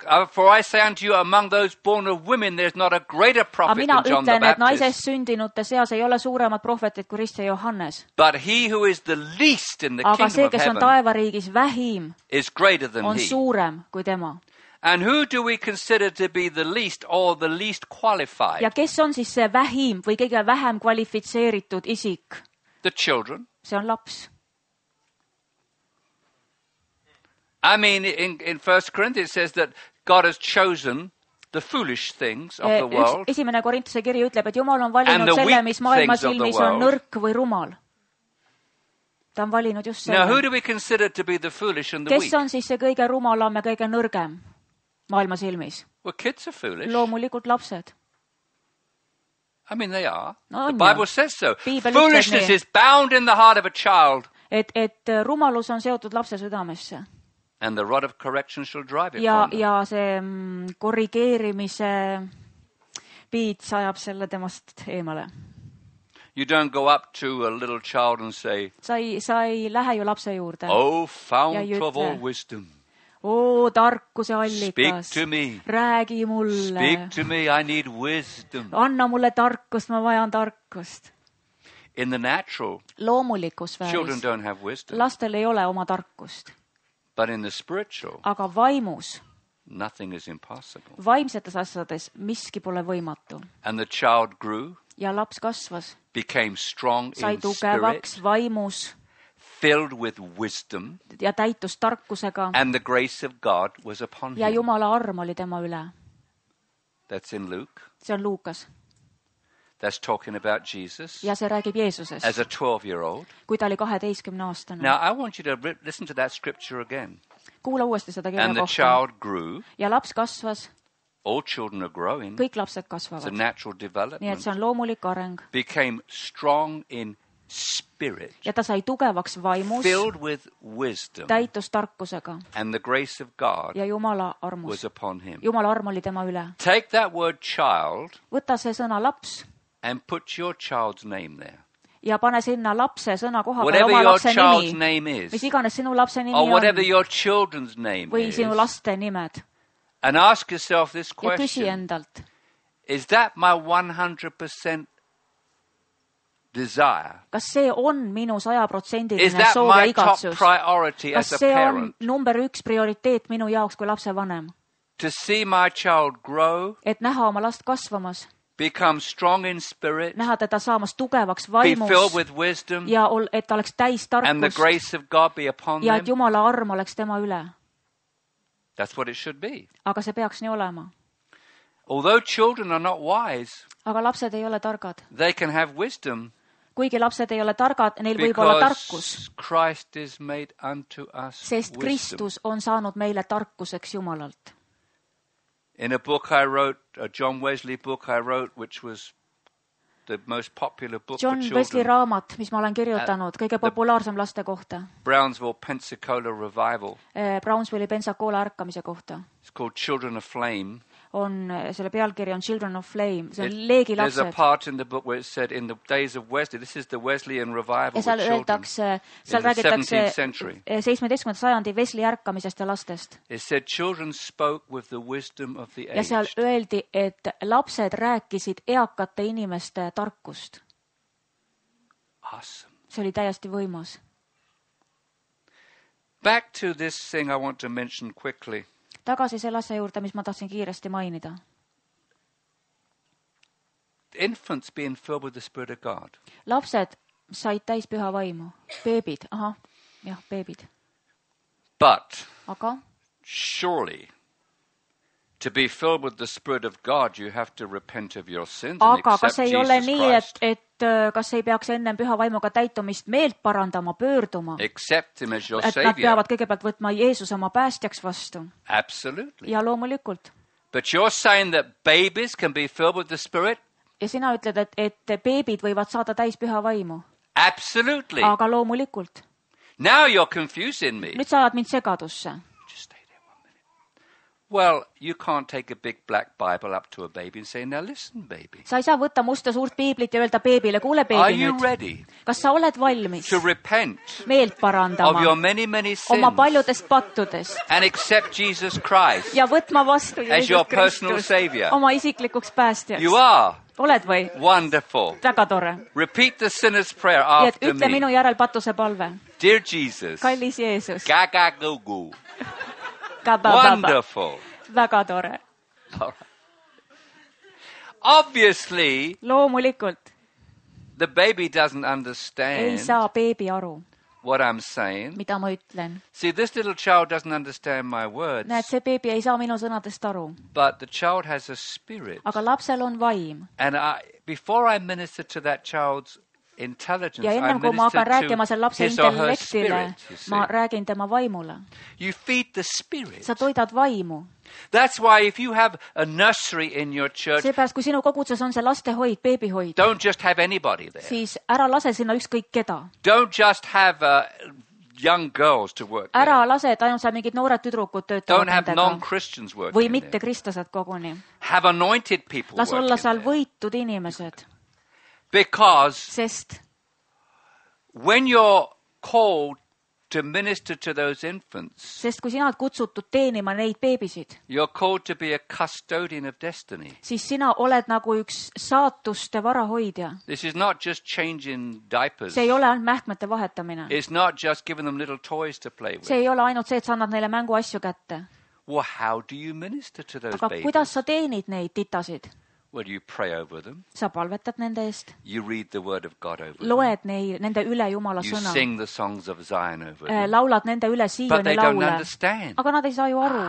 S1: unto you, among those born of women, there's not a greater prophet than John the Baptist.
S2: Et naisest sündinute seas ei ole suuremad prohvetid kui Rist ja Johannes.
S1: But he who is the least in the kingdom of
S2: heaven, kes on taevariigis vähim,
S1: is greater than
S2: on
S1: he.
S2: Suurem kui tema.
S1: And who do we consider to be the least or the least qualified?
S2: Ja kes on siis see vähim või kõige vähem kvalifitseeritud isik?
S1: The children.
S2: See on laps.
S1: I mean, in 1 Corinthians it says that God has chosen the foolish things of the world.
S2: Esimene Korintuse kiri ütleb, et Jumal on valinud selle, mis maailma silmis on nõrk või rumal. Ta on valinud just selle.
S1: Now, who do we consider to be the foolish and the weak?
S2: Kes on siis see kõige rumalam ja kõige nõrgem maailma silmis?
S1: Well, kids are foolish.
S2: Loomulikult lapsed.
S1: I mean, they are.
S2: No,
S1: the Bible says so. Foolishness is bound in the heart of a child.
S2: Et rumalus on seotud lapse südamesse.
S1: And the rod of correction shall drive it from them.
S2: Ja see korrigeerimise piits ajab selle temast eemale.
S1: You don't go up to a little child and say,
S2: sa ei lähe ju lapse juurde.
S1: Oh, fount of all wisdom.
S2: Tarkuse allikas.
S1: Speak to me.
S2: Räägi mulle.
S1: Speak to me, I need wisdom.
S2: Anna mulle tarkust, ma vajan tarkust.
S1: In the natural,
S2: loomulikus sfääris,
S1: children don't have wisdom.
S2: Lastel ei ole oma tarkust.
S1: But in the spiritual,
S2: aga vaimus,
S1: nothing is impossible.
S2: Vaimsetes asjades miski pole võimatu.
S1: And the child grew,
S2: ja laps kasvas,
S1: became strong
S2: sai
S1: in
S2: tugevaks
S1: spirit,
S2: vaimus,
S1: filled with wisdom,
S2: ja täitus tarkusega,
S1: and the grace of God was upon
S2: ja
S1: him.
S2: Jumala arm oli tema üle.
S1: That's in Luke.
S2: See on Luukas.
S1: That's talking about Jesus.
S2: Ja see räägib Jeesusest.
S1: As a 12-year-old.
S2: Kui ta oli 12-aastane.
S1: Now I want you to listen to that scripture again.
S2: Kuula uuesti seda kirja
S1: kohta. And the child grew.
S2: Ja laps kasvas.
S1: All children are growing.
S2: Kõik lapsed kasvavad.
S1: It's a natural development.
S2: Nii et see on loomulik areng.
S1: Became strong in spirit.
S2: Ja ta sai tugevaks vaimus.
S1: Filled with wisdom.
S2: Täitus tarkusega.
S1: And the grace of God
S2: ja Jumala armus
S1: was upon him.
S2: Jumala arm oli tema üle.
S1: Take that word child.
S2: Võta see sõna laps.
S1: And put your child's name there.
S2: Ja pane sinna lapse sõna koha peale oma lapse
S1: nimi.
S2: Mis iganes sinu lapse nimi
S1: on. Or whatever your children's name
S2: või
S1: is.
S2: Sinu laste nimed.
S1: And ask yourself this question.
S2: Ja küsi endalt.
S1: Is that my 100% desire?
S2: Kas see on minu 100% soov ja igatsus? Kas see on number 1 prioriteet minu jaoks kui lapsevanem?
S1: To see my child grow.
S2: Et näha oma last kasvamas.
S1: Become strong in spirit.
S2: Näha teda saamas tugevaks vaimus.
S1: Be filled with wisdom.
S2: Ja et ta oleks täis tarkust.
S1: And the grace of God be upon them.
S2: Ja et Jumala arm oleks tema üle.
S1: That's what it should be.
S2: Aga see peaks nii olema.
S1: Although children are not wise.
S2: Aga lapsed ei ole targad.
S1: They can have wisdom.
S2: Kuigi lapsed ei ole targad, neil võib olla tarkus.
S1: Christ is made unto us
S2: sest Kristus on saanud meile tarkuseks Jumalalt.
S1: In a book I wrote, a John Wesley book I wrote, which was the most popular book
S2: John
S1: for children.
S2: Wesley raamat, mis ma olen kirjutanud, kõige populaarsem laste kohta.
S1: Brownsville, Pensacola revival.
S2: Brownsville'i Pensacola ärkamise kohta.
S1: It's called Children of Flame.
S2: Selle pealkiri on Children of Flame. See on leegi lapsed.
S1: There's a part in the book where it said in the days of Wesley, this is the Wesleyan revival with children
S2: seal räägitakse 17. sajandi Wesley ärkamisest ja lastest.
S1: It said children spoke with the wisdom of the aged.
S2: Ja seal öeldi, et lapsed rääkisid eakate inimeste tarkust.
S1: Awesome.
S2: See oli täiesti võimas.
S1: Back to this thing I want to mention quickly.
S2: Tagasi selle asja juurde, mis ma tahtsin kiiresti mainida.
S1: Infants being filled with the Spirit of God.
S2: Lapsed said täis püha vaimu. Beebid, beebid.
S1: But
S2: aga
S1: surely to be filled with the Spirit of God, you have to repent of your sins and accept
S2: kas ei ole
S1: Jesus
S2: nii,
S1: Christ.
S2: et kas ei peaks ennem püha vaimuga täitumist meelt parandama, pöörduma?
S1: Accept him as your
S2: et
S1: savior.
S2: Nad peavad kõigepealt võtma Jeesuse oma päästjaks vastu.
S1: Absolutely.
S2: Ja loomulikult.
S1: But you're saying that babies can be filled with the Spirit?
S2: Ja sina ütled, et beebid võivad saada täis püha vaimu.
S1: Absolutely.
S2: Aga loomulikult.
S1: Now you're confusing me.
S2: Nüüd sa ajad mind segadusse.
S1: Well, you can't take a big black Bible up to a baby and say, now listen, baby.
S2: Sa ei saa võtta musta suurt piiblit ja öelda beebile, kuule beebi
S1: Are you
S2: nüüd.
S1: Ready
S2: kas sa oled valmis
S1: to repent
S2: meelt parandama
S1: of your many, many sins
S2: oma paljudest pattudest
S1: and accept Jesus Christ
S2: ja võtma vastu
S1: as your
S2: Jeesus
S1: personal
S2: Kristus
S1: savior?
S2: oma isiklikuks päästjaks?
S1: You are.
S2: Oled või?
S1: Wonderful.
S2: Väga tore.
S1: Repeat the sinner's prayer
S2: ja
S1: after
S2: ütle
S1: me.
S2: minu järel patuse palve.
S1: Dear Jesus.
S2: Kallis Jeesus.
S1: Ga-ga-go-go.
S2: Wonderful. Väga tore.
S1: Obviously,
S2: loomulikult,
S1: the baby doesn't understand
S2: ei saa beebi aru,
S1: what I'm saying.
S2: Mida ma ütlen.
S1: See, this little child doesn't understand my words.
S2: Näed, see beebi ei saa minu sõnadest aru.
S1: But the child has a spirit.
S2: Aga lapsel on vaim.
S1: And before I minister to that child's intelligence,
S2: ja ennem kui ma hakkan rääkima selle lapse intellektile, ma räägin tema vaimule.
S1: You feed the spirit.
S2: Sa toidad vaimu.
S1: That's why if you have a nursery in your church,
S2: seepärast, kui sinu koguduses on see lastehoid, beebihoid,
S1: don't just have anybody there.
S2: Siis ära lase sinna ükskõik keda.
S1: Don't just have young girls to work
S2: ära lase, et ainult seal mingid noored tüdrukud töötavad
S1: nendega.
S2: Või mitte kristlased koguni.
S1: Have anointed people
S2: las olla seal võitud inimesed.
S1: Because
S2: sest
S1: when you're called to minister to those infants,
S2: sest kui sina oled kutsutud teenima neid beebisid,
S1: you're called to be a custodian of destiny.
S2: Siis sina oled nagu üks saatuste varahoidja.
S1: This is not just changing diapers.
S2: See ei ole ainult mähkmete vahetamine.
S1: It's not just giving them little toys to play with.
S2: See ei ole ainult see, et sa annad neile mänguasju kätte.
S1: Well, how do you minister to those babies?
S2: Aga kuidas sa teenid neid titasid?
S1: Well, you pray over them.
S2: Sa palvetad nende eest.
S1: You read the word of God over them.
S2: Loed nende üle Jumala sõna.
S1: You sing the songs of Zion over them.
S2: Laulad nende üle Sioni laule.
S1: But they don't understand.
S2: Aga nad ei saa ju aru.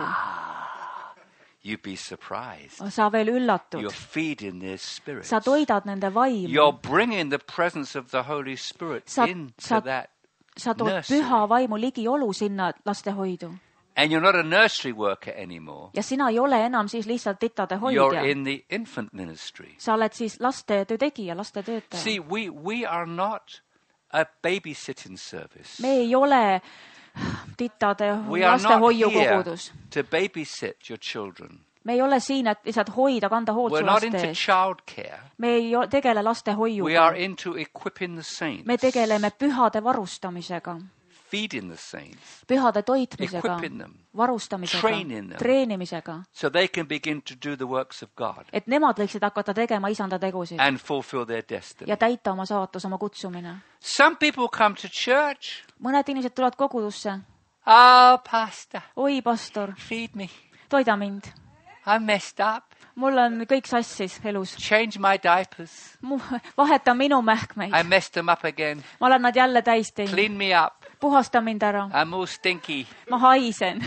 S1: You'd be surprised.
S2: Sa veel üllatud.
S1: You're feeding their spirits.
S2: Sa toidad nende vaimu.
S1: You're bringing the presence of the Holy Spirit into that
S2: sa tood püha vaimu ligiolu sinna lastehoidu.
S1: And you're not a nursery worker anymore.
S2: Ja sina ei ole enam siis lihtsalt titade hoidja.
S1: You're in the infant ministry.
S2: Sa oled siis lastetöö tegija, lastetöötaja.
S1: See, we are not a babysitting service.
S2: Me ei ole titade lastehoiukogudus.
S1: To babysit your children.
S2: Me ei ole siin, et lihtsalt hoida, kanda hoolt su laste eest. Me ei tegele lastehoiuga.
S1: We are into equipping the saints.
S2: Me tegeleme pühade varustamisega.
S1: Feeding the saints,
S2: pühade toitmisega,
S1: equipping them,
S2: varustamisega,
S1: training them,
S2: treenimisega,
S1: so they can begin to do the works of God,
S2: et nemad võiksid hakata tegema isanda tegusid
S1: and fulfill their destiny.
S2: Ja täita oma saatus, oma kutsumine.
S1: Some people come to church.
S2: Mõned inimesed tulevad kogudusse.
S1: Oh, pastor.
S2: Oi, pastor.
S1: Feed me.
S2: Toida mind.
S1: I'm messed up.
S2: Mul on kõik sassis elus.
S1: Change my diapers.
S2: Vaheta minu mähkmeid.
S1: I messed them up again.
S2: Ma olen nad jälle täis teinud.
S1: Clean me up.
S2: Puhasta mind ära.
S1: I'm all stinky.
S2: Ma haisen.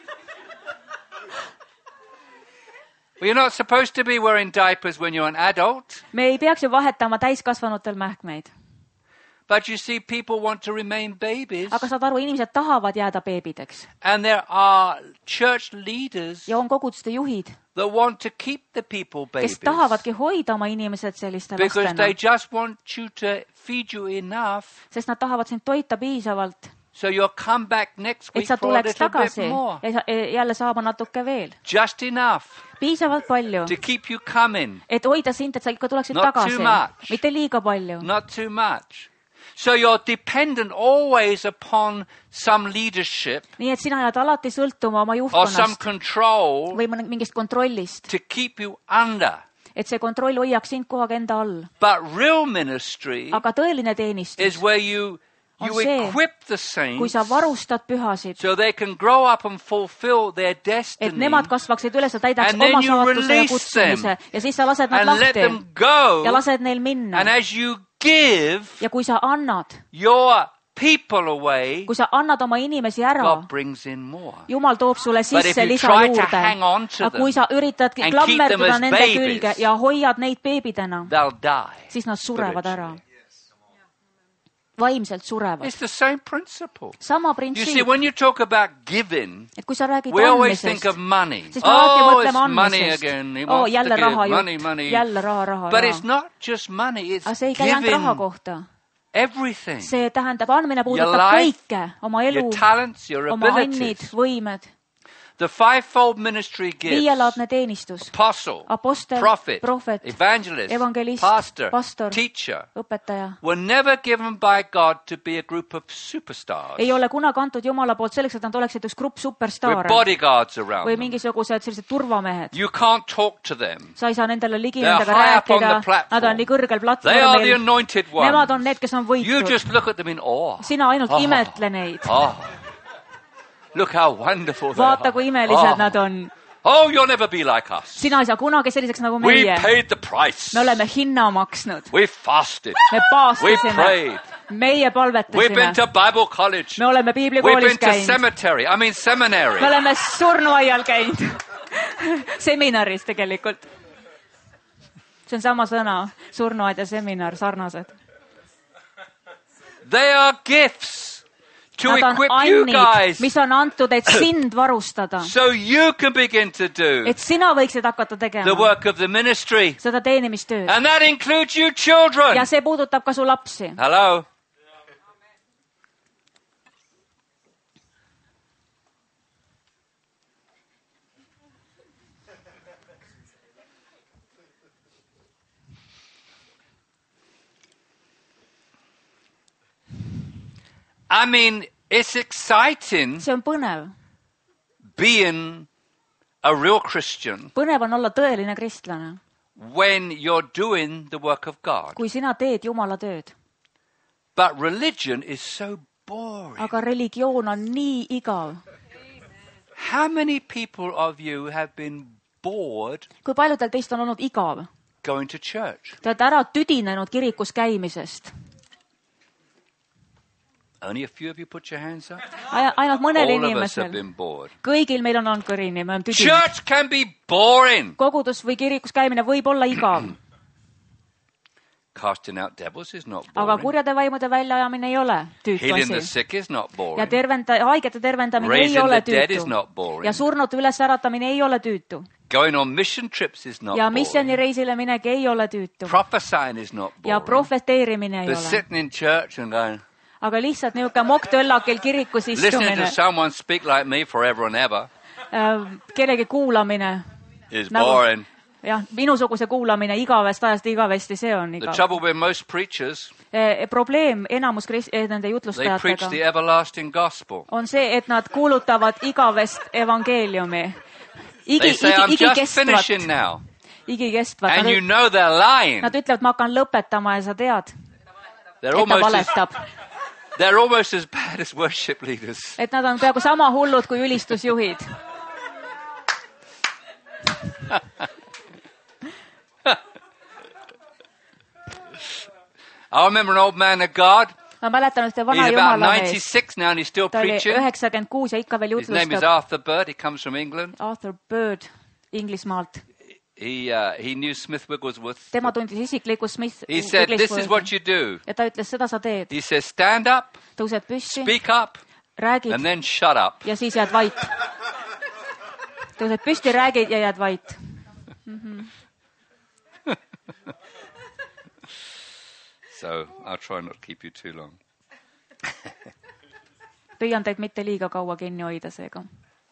S1: Well, you're not supposed to be wearing diapers when you're an adult.
S2: Me ei peaks ju vahetama täiskasvanutel mähkmeid.
S1: But you see, people want to remain babies.
S2: Aga saad aru, inimesed tahavad jääda beebideks.
S1: And there are church leaders.
S2: Ja on koguduste juhid.
S1: That want to keep the people babies.
S2: Kes tahavadki hoida oma inimesed selliste lastena.
S1: Because they just want you to feed you enough.
S2: Sest nad tahavad sind toita piisavalt.
S1: So you'll come back next week for a little bit more.
S2: Ja jälle saama natuke veel.
S1: Just enough.
S2: Piisavalt palju.
S1: To keep you coming.
S2: Et hoida sind, et sa ikka tuleksid
S1: Not
S2: tagasi.
S1: Too much.
S2: Mitte liiga palju.
S1: Not too much. So you're dependent always upon some leadership.
S2: Nii et sina jääd alati sõltuma oma
S1: juhtkonnast. Or some control.
S2: Või mingist kontrollist.
S1: To keep you under.
S2: Et see kontroll hoiaks sind kohaga enda all.
S1: But real ministry.
S2: Aga tõeline teenistus.
S1: Is where you equip the saints.
S2: Kui sa varustad pühasid.
S1: So they can grow up and fulfill their destiny.
S2: Et nemad kasvaksid üles ja täidaks oma saatuse ja kutsumise. Ja siis sa lased nad lahti. Ja lased neil minna.
S1: And as you give.
S2: Ja kui sa annad.
S1: Your people away.
S2: Kui sa annad oma inimesi ära.
S1: God brings in more.
S2: Jumal toob sulle sisse lisa juurde. Aga kui sa üritad klammerduda nende külge ja hoiad neid beebidena. Siis nad surevad ära. Vaimselt surevad.
S1: It's the same principle.
S2: Sama printsiip.
S1: You see, when you talk about giving,
S2: et kui sa räägid
S1: we always think of money.
S2: Oh,
S1: it's money again. He wants
S2: jälle
S1: to give
S2: raha
S1: money, money.
S2: Jälle raha.
S1: But it's not just money, it's
S2: see ei käi ainult raha kohta.
S1: Everything.
S2: See tähendab, andmine puudutab kõike. Oma elu,
S1: your talents, your
S2: oma annid, võimed.
S1: The fivefold ministry gifts.
S2: Viielaadne teenistus.
S1: Apostle, prophet, evangelist, pastor, teacher.
S2: Õpetaja.
S1: Were never given by God to be a group of superstars.
S2: Ei ole kunagi antud Jumala poolt selleks, et nad oleksid üks grupp superstaare.
S1: With bodyguards around
S2: või mingisugused sellised turvamehed.
S1: You can't talk to them.
S2: Sa ei saa nendele ligi nendega rääkida. Nad on nii kõrgel platvormil.
S1: They are the anointed ones.
S2: Nemad on need, kes on võitud.
S1: You just look at them in awe.
S2: Sina ainult imetle neid.
S1: Look how wonderful they
S2: Vaata, kui imelised nad on.
S1: Oh, you'll never be like us.
S2: Sina ei saa kunagi selliseks nagu meie.
S1: We paid the price.
S2: Me oleme hinna maksnud.
S1: We fasted.
S2: Me paastasime.
S1: We prayed.
S2: Meie palvetasime.
S1: We've been to Bible college.
S2: Me oleme piiblikoolis käinud.
S1: We've been to seminary.
S2: Me oleme surnuaial käinud. Seminaris tegelikult. See on sama sõna. Surnuaed ja seminar, sarnased.
S1: They are gifts.
S2: Nad on annid, mis on antud, et sind varustada.
S1: So you can begin to do
S2: et sina võiksid hakata tegema
S1: the work of the ministry.
S2: Seda teenimistööd.
S1: And that includes you children.
S2: Ja see puudutab ka su lapsi.
S1: Hello. I mean, it's exciting.
S2: See on põnev.
S1: Being a real Christian.
S2: Põnev on olla tõeline kristlane.
S1: When you're doing the work of God.
S2: Kui sina teed Jumala tööd.
S1: But religion is so boring.
S2: Aga religioon on nii igav.
S1: How many people of you have been bored?
S2: Kui paljudel teist on olnud igav?
S1: Going to church.
S2: Te olete ära tüdinenud kirikus käimisest.
S1: Only a few of you put your hands up.
S2: Ainult mõnel
S1: All
S2: inimesel.
S1: Of us have been bored.
S2: Kõigil meil on olnud kõrini, me oleme tüdinenud.
S1: Church can be boring.
S2: Kogudus või kirikus käimine võib olla igav.
S1: Casting out devils is not boring.
S2: Aga kurjade vaimude väljaajamine ei ole tüütu
S1: Healing the
S2: asi.
S1: sick is not boring.
S2: Ja haigete tervendamine
S1: Raising
S2: ei ole
S1: the dead is
S2: tüütu.
S1: not boring.
S2: Ja surnute üles äratamine ei ole tüütu.
S1: Going on mission trips is not
S2: Ja
S1: boring.
S2: missioonireisile minek ei ole tüütu.
S1: Prophesying is not boring.
S2: Ja profeteerimine ei
S1: But
S2: ole.
S1: sitting in church and going,
S2: aga lihtsalt niisugune mokktöllakil kirikus
S1: listening
S2: istumine,
S1: to someone speak like me forever and ever
S2: kellegi kuulamine,
S1: is boring.
S2: Jah, minusuguse kuulamine igavest ajast igavesti, see on
S1: The
S2: igav.
S1: trouble with most preachers,
S2: Probleem enamus nende
S1: they preach
S2: jutlustajatega
S1: the everlasting gospel.
S2: on see, et nad kuulutavad igavest evangeeliumi.
S1: They say, I'm just finishing now.
S2: Igikestvat.
S1: And you know they're lying.
S2: Nad ütlevad, ma hakkan lõpetama ja sa tead,
S1: They're
S2: et ta
S1: almost
S2: valetab.
S1: They're almost as bad as worship leaders.
S2: Et nad on peaaegu sama hullud kui ülistusjuhid.
S1: I remember an old man of God.
S2: Ma mäletan ühte vana
S1: He's about
S2: jumala mees.
S1: 96 now and he's still
S2: Ta oli
S1: preaching.
S2: 96 ja ikka veel
S1: His name is
S2: jutlustab.
S1: Arthur Bird. He comes from England.
S2: Arthur Bird Inglismaalt.
S1: He knew Smith Wigglesworth.
S2: Tema tundis isiklikku Smith
S1: He said, this is what you do.
S2: Ja ta ütles, seda sa teed.
S1: He says, stand up,
S2: Tõused püsti,
S1: speak up,
S2: räägid
S1: and then shut up.
S2: ja siis jääd vait. Tõused püsti, räägid ja jääd vait.
S1: So I'll try not to keep you too long.
S2: Püüan teid mitte liiga kaua kinni hoida seega.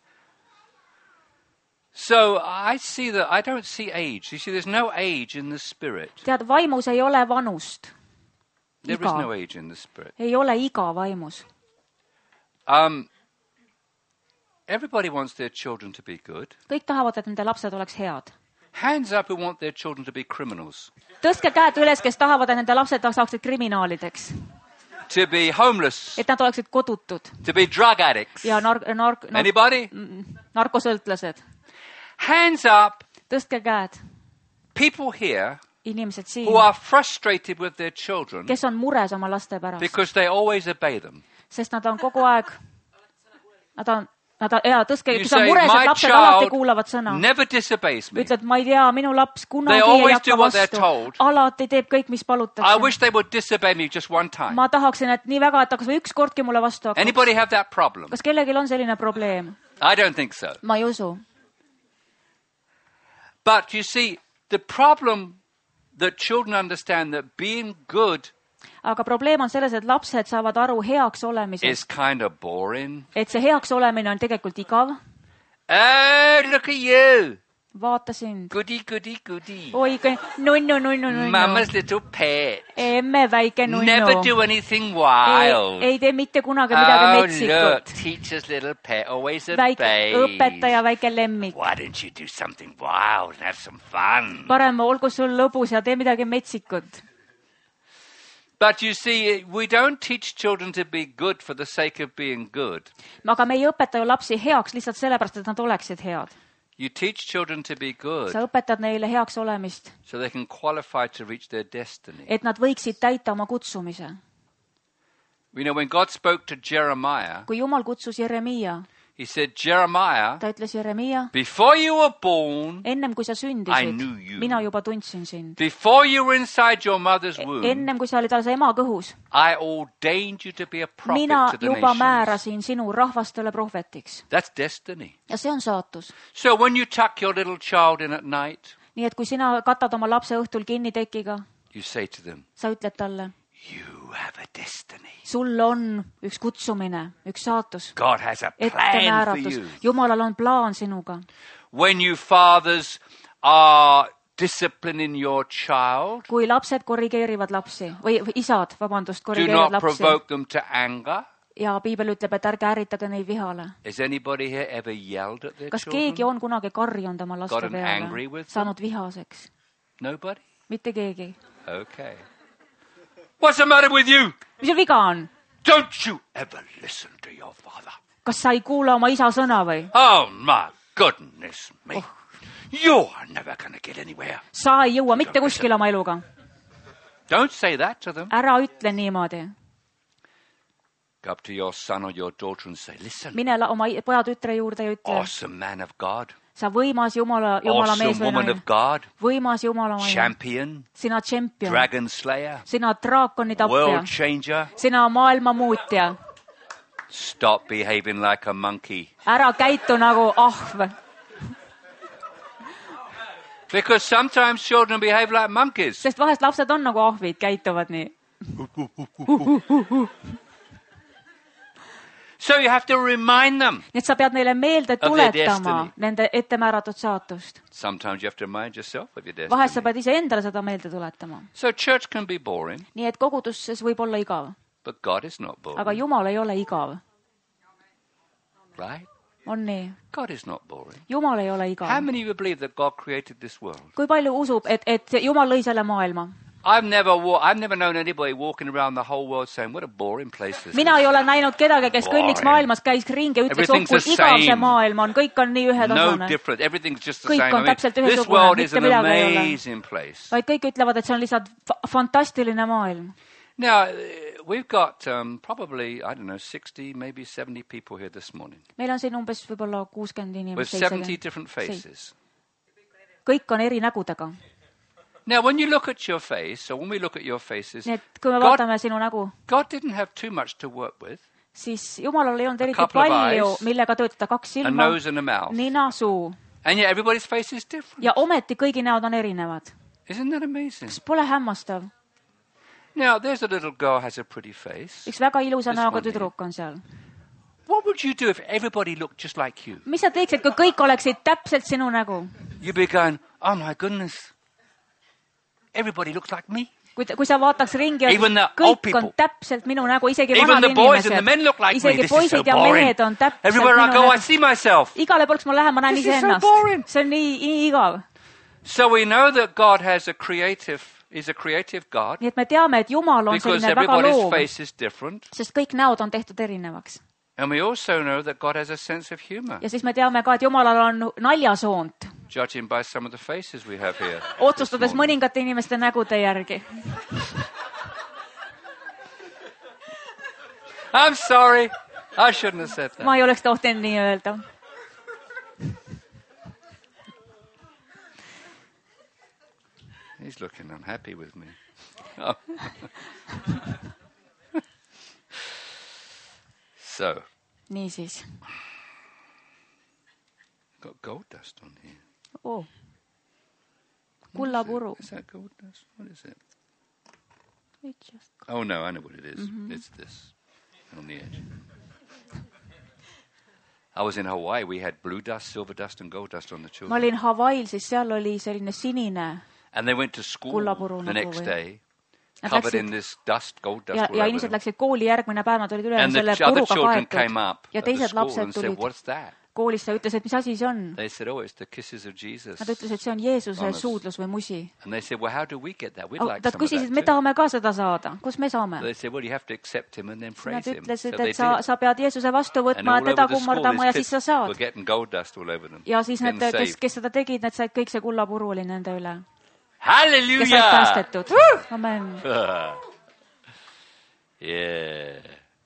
S1: So I see that I don't see age. You see, there's no age in the spirit.
S2: Tead, vaimus ei ole vanust.
S1: There is no age in the spirit.
S2: Ei ole iga vaimus.
S1: Everybody wants their children to be good.
S2: Kõik tahavad, et nende lapsed oleks head.
S1: Hands up who want their children to be criminals.
S2: Tõstke käed üles, kes tahavad, et nende lapsed saaksid kriminaalideks.
S1: To be homeless.
S2: Et nad oleksid kodutud.
S1: To be drug addicts.
S2: Ja
S1: Anybody?
S2: Narkosõltlased.
S1: Hands up.
S2: Tõstke käed.
S1: People here
S2: Inimesed siin,
S1: who are frustrated with their children
S2: kes on mures oma laste pärast.
S1: because they always obey them.
S2: Sest nad on kogu aeg, tõstke,
S1: You
S2: kes on
S1: say,
S2: mures, et
S1: my
S2: lapsed alati
S1: child
S2: kuulavad sõna.
S1: never disobeys me.
S2: Ütled, ma ei tea, minu laps kunagi
S1: They
S2: ei
S1: always
S2: hakka
S1: do what they're
S2: vastu.
S1: told.
S2: Alati teeb kõik, mis
S1: I
S2: palutakse.
S1: wish they would disobey me just one time.
S2: Ma tahaksin, et nii väga, et kas või üks kordki mulle vastu hakkaks.
S1: Anybody have that problem?
S2: Kas kellelgi on selline probleem?
S1: I don't think so.
S2: Ma ei usu.
S1: But you see, the problem that children understand that being good
S2: Aga probleem on selles, et lapsed saavad aru heaks olemisest.
S1: is kind of boring.
S2: Et see heaks olemine on tegelikult igav.
S1: Oh, look at you.
S2: Vaata sind.
S1: Goody, goody, goody.
S2: Oi, nunnu.
S1: Mama's little pet.
S2: Emme väike nunnu.
S1: Never do anything wild.
S2: Ei tee mitte kunagi midagi metsikut.
S1: Look, teacher's little pet always obeys.
S2: Õpetaja väike lemmik.
S1: Why don't you do something wild and have some fun?
S2: Parem olgu sul lõbus ja tee midagi metsikut.
S1: But you see, we don't teach children to be good for the sake of being good.
S2: Aga me ei õpeta ju lapsi heaks lihtsalt sellepärast, et nad oleksid head.
S1: You teach children to be good
S2: Sa õpetad neile heaks olemist,
S1: so they can qualify to reach their destiny.
S2: et nad võiksid täita oma kutsumise.
S1: You know, when God spoke to Jeremiah,
S2: Kui Jumal kutsus Jeremiia,
S1: he said, Jeremiah,
S2: ta ütles Jeremiia,
S1: before you were born,
S2: ennem kui sa
S1: I
S2: sündisid,
S1: knew you.
S2: mina juba tundsin sind.
S1: Before you were inside your mother's womb,
S2: Ennem kui sa olid alles ema kõhus,
S1: I ordained you to be a prophet
S2: mina
S1: to the
S2: juba
S1: nations.
S2: määrasin sinu rahvastele prohvetiks.
S1: That's destiny.
S2: Ja see on saatus.
S1: So when you tuck your little child in at night,
S2: Nii et kui sina katad oma lapse õhtul kinni tekiga,
S1: you say to them,
S2: sa ütled talle,
S1: you have a destiny.
S2: sul on üks kutsumine, üks saatus,
S1: God has a
S2: ette
S1: plan for
S2: määratus.
S1: you.
S2: Jumalal on plaan sinuga.
S1: When you fathers are disciplining your child,
S2: Kui lapsed korrigeerivad lapsi, või isad, vabandust,
S1: do
S2: korrigeerivad
S1: not
S2: lapsi,
S1: provoke them to anger.
S2: Ja piibel ütleb, et ärge ärritage neid vihale. Kas keegi on kunagi karjunud oma laste peale, saanud vihaseks?
S1: Nobody?
S2: Mitte keegi.
S1: Okay. What's the matter with you?
S2: Mis sul viga on?
S1: Don't you ever listen to your father.
S2: Kas sa ei kuula oma isa sõna või?
S1: Oh my goodness me. You are never gonna get anywhere.
S2: Sa ei jõua mitte kuskile oma eluga.
S1: Don't say that to them.
S2: Ära ütle niimoodi.
S1: Go up to your son or your daughter and say, listen.
S2: Mine oma poja tütre juurde ja ütle.
S1: Awesome man of God.
S2: Sa võimas Jumala mees või naine. Võimas Jumala mees.
S1: Champion.
S2: Sina champion.
S1: Dragon slayer.
S2: Sina draakoni tapja.
S1: World changer.
S2: Sina maailma muutja.
S1: Stop behaving like a monkey.
S2: Ära käitu nagu ahv.
S1: Because sometimes children behave like monkeys.
S2: Sest vahest lapsed on nagu ahvid, käituvad nii.
S1: So you have to remind them.
S2: Nii et sa pead neile meelde tuletama nende ettemääratud saatust.
S1: Sometimes you have to remind yourself of your destiny.
S2: Vahest sa pead ise endale seda meelde tuletama.
S1: So church can be boring.
S2: Nii et koguduses võib olla igav.
S1: But God is not boring.
S2: Aga Jumal ei ole igav.
S1: Right?
S2: On nii.
S1: God is not boring.
S2: Jumal ei ole igav.
S1: How many of you believe that God created this world?
S2: Kui palju usub, et Jumal lõi selle maailma?
S1: I've never known anybody walking around the whole world saying, what a boring place this is.
S2: Mina ei ole näinud kedagi, kes kõnniks maailmas, käis ringi ja ütleks, kui igav see maailm on. Kõik on nii ühetasane.
S1: No different. Everything's just the
S2: same.
S1: Kõik
S2: on täpselt ühesugune.
S1: This world is an amazing place.
S2: Vaid kõik ütlevad, et see on lihtsalt fantastiline maailm.
S1: Now, we've got probably, I don't know, 60, maybe 70 people here this morning.
S2: Meil on siin umbes võib-olla 60 inimest.
S1: With 70 different faces.
S2: Kõik on eri nägudega.
S1: Now, when you look at your face, or when we look at your faces,
S2: God
S1: didn't have too much to work with.
S2: Siis Jumalal ei olnud eriti palju, millega töötada, 2 silma, nina, suu.
S1: And yet everybody's face is different.
S2: Ja ometi kõigi näod on erinevad.
S1: Isn't that amazing?
S2: Kas pole hämmastav?
S1: Now, there's a little girl has a pretty face.
S2: Üks väga ilusa näoga tüdruk on seal.
S1: What would you do if everybody looked just like you?
S2: Mis sa teeksid, kui kõik oleksid täpselt sinu nägu?
S1: You'd be going, oh my goodness. Everybody looks like me.
S2: Kui sa vaataks ringi, kõik on täpselt minu nägu, isegi vanad inimesed. Isegi poisid ja mehed on täpselt minu nägu. Igale pooleks ma lähen, ma näen ise ennast. See on nii igav.
S1: So we know that God has is a creative God.
S2: Nii et me teame, et Jumal on selline väga loov. Sest kõik näod on tehtud erinevaks.
S1: And we also know that God has a sense of humor.
S2: Ja siis me teame ka, et Jumalal on naljasoont.
S1: Judging by some of the faces we have here.
S2: Otsustades mõningate inimeste nägude järgi.
S1: I'm sorry. I shouldn't have said that.
S2: Ma ei oleks tohtinud nii öelda.
S1: He's looking unhappy with me. So.
S2: Niisiis.
S1: Got gold dust on here.
S2: Oh. Kullapuru.
S1: Is that gold dust? What is it?
S2: It's just gold.
S1: Oh no, I know what it is. Mm-hmm. It's this on the edge. I was in Hawaii. We had blue dust, silver dust and gold dust on the children.
S2: Ma olin Hawaiil, siis seal oli selline sinine.
S1: And they went to school the next day. Covered in this dust, gold dust.
S2: Ja inimesed läksid kooli järgmine päev, nad olid üle selle puruga kaetud. Ja teised lapsed tulid koolist ja ütlesid, et mis asi see on? Nad ütlesid, et see on Jeesuse suudlus või musi. Nad küsisid, me tahame ka seda saada. Kus me saame? Nad ütlesid, et sa pead Jeesuse vastu võtma, teda kummardama ja siis sa saad. Ja siis need, kes seda tegid, need said kõik see kullapuru oli nende üle.
S1: Hallelujah!
S2: Kes said päästetud. Amen.
S1: Yeah.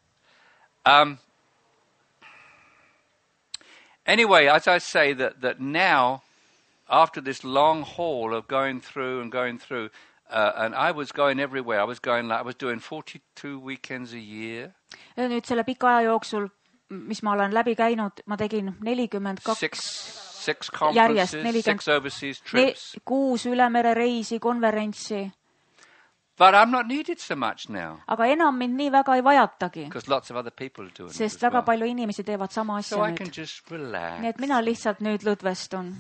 S1: Anyway, as I say, that now, after this long haul of going through, and I was going everywhere. I was doing 42 weekends a year.
S2: Ja nüüd selle pika aja jooksul, mis ma olen läbi käinud, ma tegin 42
S1: 6 conferences, 6 overseas trips.
S2: 6 ülemere reisi, konverentsi.
S1: But I'm not needed so much now.
S2: Aga enam mind nii väga ei vajatagi.
S1: Because lots of other people are doing it.
S2: Sest väga palju inimesi teevad sama asja
S1: so
S2: nüüd.
S1: I can just relax.
S2: Nii et mina lihtsalt nüüd lõdvestun.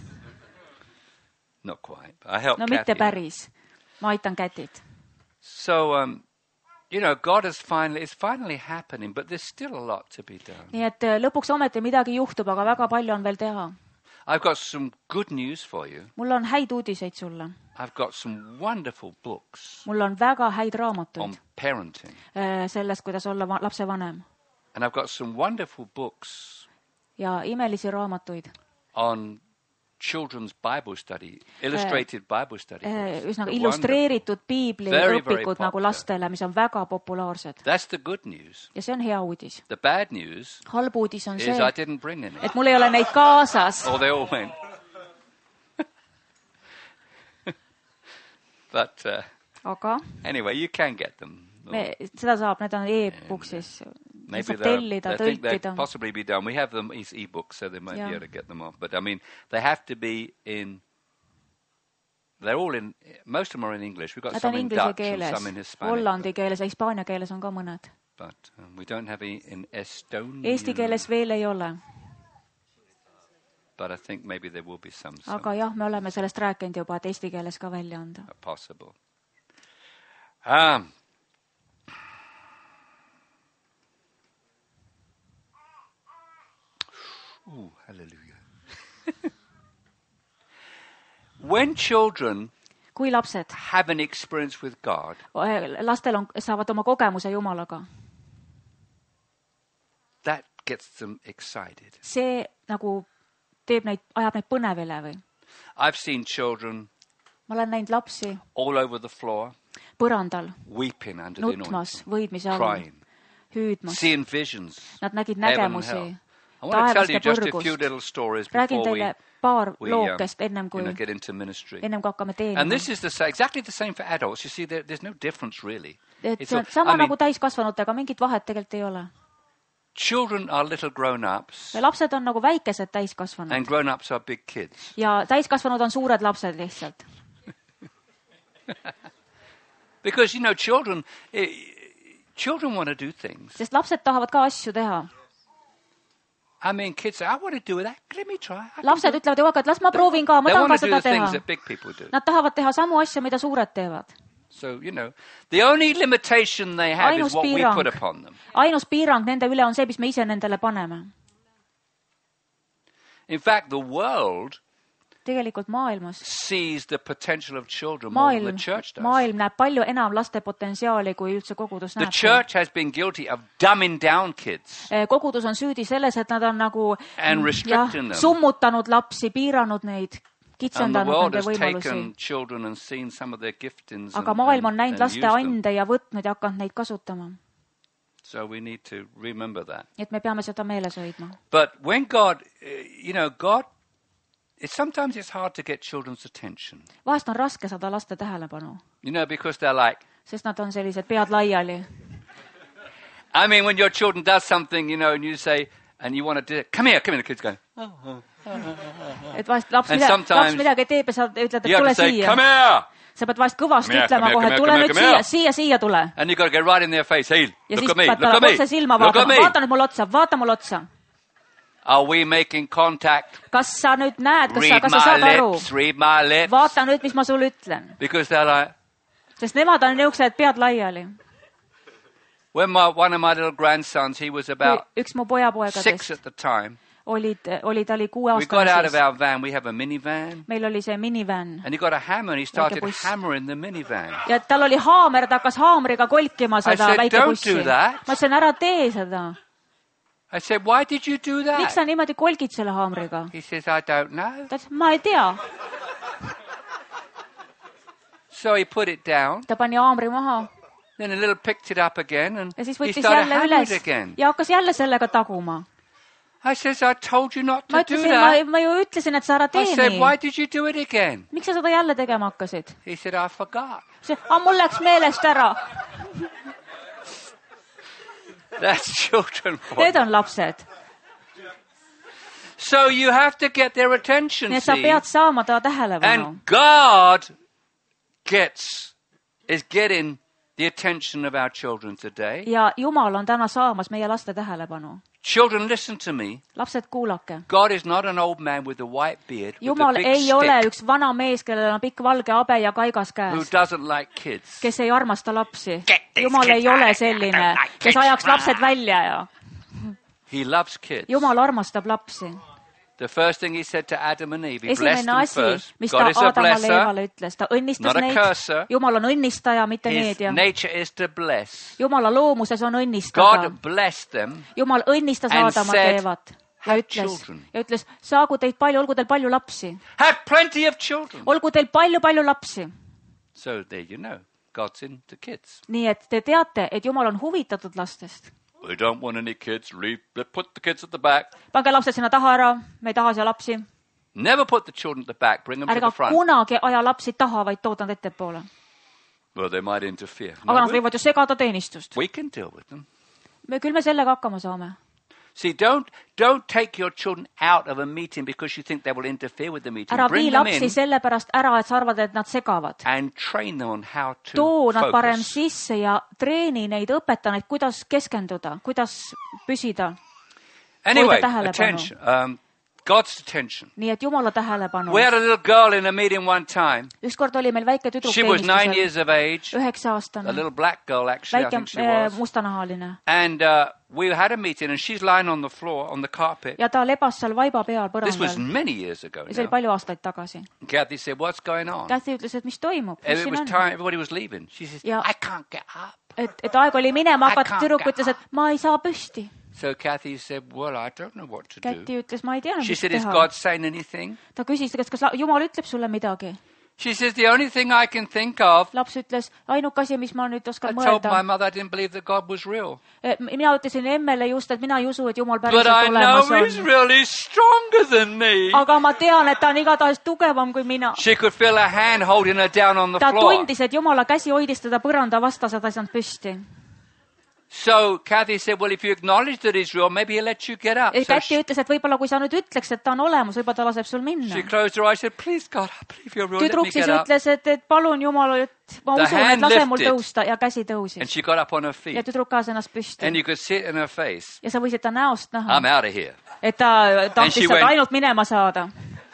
S1: Not quite. I help
S2: Mitte päris. Ma aitan Kätit.
S1: So, You know, God is it's finally happening, but there's still a lot to be done.
S2: Nii et lõpuks ometi midagi juhtub, aga väga palju on veel teha.
S1: I've got some good news for you.
S2: Mul on häid uudiseid sulle.
S1: I've got some wonderful books.
S2: Mul on väga häid raamatuid.
S1: On parenting.
S2: Sellest, kuidas olla lapsevanem.
S1: And I've got some wonderful books.
S2: Ja imelisi raamatuid.
S1: On children's Bible study, illustrated Bible study.
S2: Üsnaga illustreeritud piibliõpikud nagu lastele, mis on väga populaarsed.
S1: That's the good news.
S2: Ja see on hea uudis.
S1: The bad news
S2: halb uudis on see,
S1: I didn't bring any.
S2: Et mul ei ole neid kaasas.
S1: Oh, they all went. But
S2: aga
S1: anyway, you can get them.
S2: Seda saab, need on e-booksis.
S1: Maybe they possibly be done. We have them as e-books, so they might be able to get them off. But I mean, they have to be in. They're all in. Most of them are in English. We've got some in Dutch and some in Hispanic.
S2: Hollandi keeles ja hispaania keeles on ka mõned.
S1: But we don't have any in Estonian.
S2: Eesti keeles veel ei ole.
S1: But I think maybe there will be some.
S2: Aga jah, me oleme sellest rääkinud juba, et eesti keeles ka välja anda.
S1: Possible. Ooh, hallelujah. When children
S2: kui lapsed
S1: have an experience with God,
S2: lastel saavad oma kogemuse Jumalaga.
S1: That gets them excited.
S2: See nagu ajab neid põnevile või?
S1: I've seen children
S2: ma olen näinud lapsi
S1: all over the floor,
S2: põrandal,
S1: weeping under the
S2: nutmas, võidmise all,
S1: crying,
S2: hüüdmas.
S1: Seeing visions.
S2: Nad nägid nägemusi.
S1: I want to tell you just a few little stories before we
S2: ennem kui
S1: get into ministry.
S2: Hakkame teenima.
S1: And this is exactly the same for adults. You see, there's no difference really.
S2: See on sama nagu täiskasvanutega, mingit vahet tegelikult ei ole.
S1: Children are little grown-ups.
S2: Lapsed on nagu väikesed täiskasvanud.
S1: And grown-ups are big kids.
S2: Ja täiskasvanud on suured lapsed lihtsalt.
S1: Because, you know, children want to do things.
S2: Sest lapsed tahavad ka asju teha.
S1: I mean, kids say, I want to do that. Let me try.
S2: Lapsed ütlevad ju, et las ma proovin ka, ma tahan ka seda teha. Nad tahavad teha samu asju, mida suured teevad.
S1: So, you know, the only limitation they have is what we put upon them.
S2: Ainus piirang nende üle on see, mis me ise nendele paneme.
S1: In fact, the world
S2: tegelikult maailmas
S1: sees the potential of children more than the church does.
S2: Maailm näeb palju enam laste potentsiaali, kui üldse kogudus näeb.
S1: The church has been guilty of dumbing down kids.
S2: Kogudus on süüdi selles, et nad on nagu
S1: summutanud
S2: lapsi, piiranud neid, kitsendanud nende võimalusi. Aga maailm on näinud laste ande ja võtnud ja hakanud neid kasutama.
S1: So we need to remember that.
S2: Et me peame seda meeles hoidma.
S1: But when God, you know, sometimes it's hard to get children's attention.
S2: Vahest on raske saada laste tähelepanu.
S1: You know, because they're like.
S2: Sest nad on sellised pead laiali.
S1: I mean, when your children does something, you know, and you say, and you want to do it, come here, the kids going.
S2: Et vahest laps midagi teeb ja sa ütled, et tule siia.
S1: Come here.
S2: Sa pead vahest kõvasti ütlema kohe, tule nüüd siia tule.
S1: And you got to get right in their face. Hey, look at me,
S2: look at me. Vaata nüüd mul otsa.
S1: Are we making contact?
S2: Kas sa nüüd näed, kas sa saad aru?
S1: Read my lips.
S2: Vaata nüüd, mis ma sulle ütlen.
S1: Because they're like.
S2: Sest nemad on niisugused pead laiali.
S1: When one of my little grandsons, he was about 6 at the time.
S2: Ta oli 6
S1: We got out of our van. We have a minivan.
S2: Meil oli see minivan.
S1: And he got a hammer and he started hammering the minivan.
S2: Ja tal oli haamer, ta hakkas haamriga kolkima seda väikebussi. Ma ütlesin, ära tee seda.
S1: I said, why did you do that?
S2: Miks sa niimoodi kolgid selle haamriga?
S1: He says, I don't know.
S2: Ta ütles, ma ei tea.
S1: So he put it down.
S2: Ta pani haamri maha.
S1: Then a little picked it up again and
S2: he
S1: started hammering it again.
S2: Ja hakkas jälle sellega taguma.
S1: I says, I told you not to do that.
S2: Ma ju ütlesin, et sa ära tee nii.
S1: I said, why did you do it again?
S2: Miks sa seda jälle tegema hakkasid?
S1: He said, I forgot.
S2: Mul läks meelest ära.
S1: That's children.
S2: Need on lapsed.
S1: So you have to get their attention.
S2: Nii et sa pead saama ta tähelepanu.
S1: And God is getting the attention of our children today.
S2: Ja Jumal on täna saamas meie laste tähelepanu.
S1: Children, listen to me.
S2: Lapsed, kuulake.
S1: God is not an old man with a white beard.
S2: Jumal ei ole üks vana mees, kellel on pikk valge habe ja kaigas käes.
S1: Who doesn't like kids.
S2: Kes ei armasta lapsi. Jumal ei ole selline, kes ajaks lapsed välja ja.
S1: He loves kids.
S2: Jumal armastab lapsi.
S1: The first thing he said to Adam and Eve, he blessed them first.
S2: Mis ta Aadamale ja Eevale ütles, ta õnnistas neid. Jumal on õnnistaja, mitte needja.
S1: His nature is to bless.
S2: Jumala loomuses on õnnistada.
S1: God blessed them.
S2: Jumal õnnistas Aadamat ja Eevat ja ütles, saagu teid palju, olgu teil palju lapsi.
S1: Have plenty of children.
S2: Olgu teil palju lapsi.
S1: So there you know, God's into kids.
S2: Nii et te teate, et Jumal on huvitatud lastest.
S1: We don't want any kids. Put the kids at the back.
S2: Pange lapsed sinna taha ära. Me ei taha seal lapsi.
S1: Never put the children at the back. Bring them to the front.
S2: Ärge kunagi aja lapsi taha, vaid tood nad ettepoole.
S1: Well, they might interfere.
S2: Aga nad võivad ju segada teenistust.
S1: We can deal with them.
S2: Küll me sellega hakkama saame.
S1: See, don't take your children out of a meeting because you think they will interfere with the meeting.
S2: Ära vii lapsi sellepärast ära, et sa arvad, et nad segavad.
S1: And train them on how to
S2: too nad parem sisse ja treeni neid, õpeta neid, kuidas keskenduda, kuidas püsida.
S1: Anyway, attention. God's attention.
S2: Nii et Jumala tähelepanu.
S1: We had a little girl in a meeting one time.
S2: Ükskord oli meil väike tüdruk
S1: teenistusel. She was 9 years of age.
S2: 9-aastane.
S1: A little black girl, actually, I think she was.
S2: Mustanahaline.
S1: And we had a meeting and she's lying on the floor, on the carpet.
S2: Ja ta lebas seal vaiba peal põrandal.
S1: This was many years ago.
S2: See oli palju aastaid tagasi.
S1: Kathy said, what's going on?
S2: Kathy ütles, et mis toimub?
S1: It was time, everybody was leaving. She says, I can't get up.
S2: Et aeg oli minema, aga tüdruk ütles, et ma ei saa püsti.
S1: So Kathy said, well, I don't know what to do.
S2: Kathy ütles, ma ei tea,
S1: She said, is God saying anything?
S2: Ta küsis, kas Jumal ütleb sulle midagi?
S1: She says, the only thing I can think of.
S2: Laps ütles, ainuke asi, mis ma nüüd oskan
S1: mõelda. I told my mother I didn't believe that God was real.
S2: Mina ütlesin emmele just, et mina ei usu, et Jumal päriselt
S1: olemas
S2: on.
S1: But I know he's really stronger than me.
S2: Aga ma tean, et ta on igatahes tugevam kui mina.
S1: She could feel a hand holding her down on the floor.
S2: Ta tundis, et Jumala käsi hoidis teda põranda vastas, et asjad püsti.
S1: So Kathy said, well, if you acknowledge that he's real, maybe he'll let you get up.
S2: Kathy ütles, et võib-olla kui sa nüüd ütleks, et ta on olemas, võib-olla ta laseb sul minna.
S1: She closed her eyes, said, please God, I believe you're real, let me get up.
S2: Tüdruk siis ütles, et palun Jumal, et ma usun, et lase mul tõusta ja käsi tõusis.
S1: And she got up on her feet.
S2: Ja tüdruk kaas ennast püsti.
S1: And you could see it in her face.
S2: Ja sa võisid ta näost näha.
S1: I'm out of here.
S2: Et ta tahtis sealt ainult minema saada.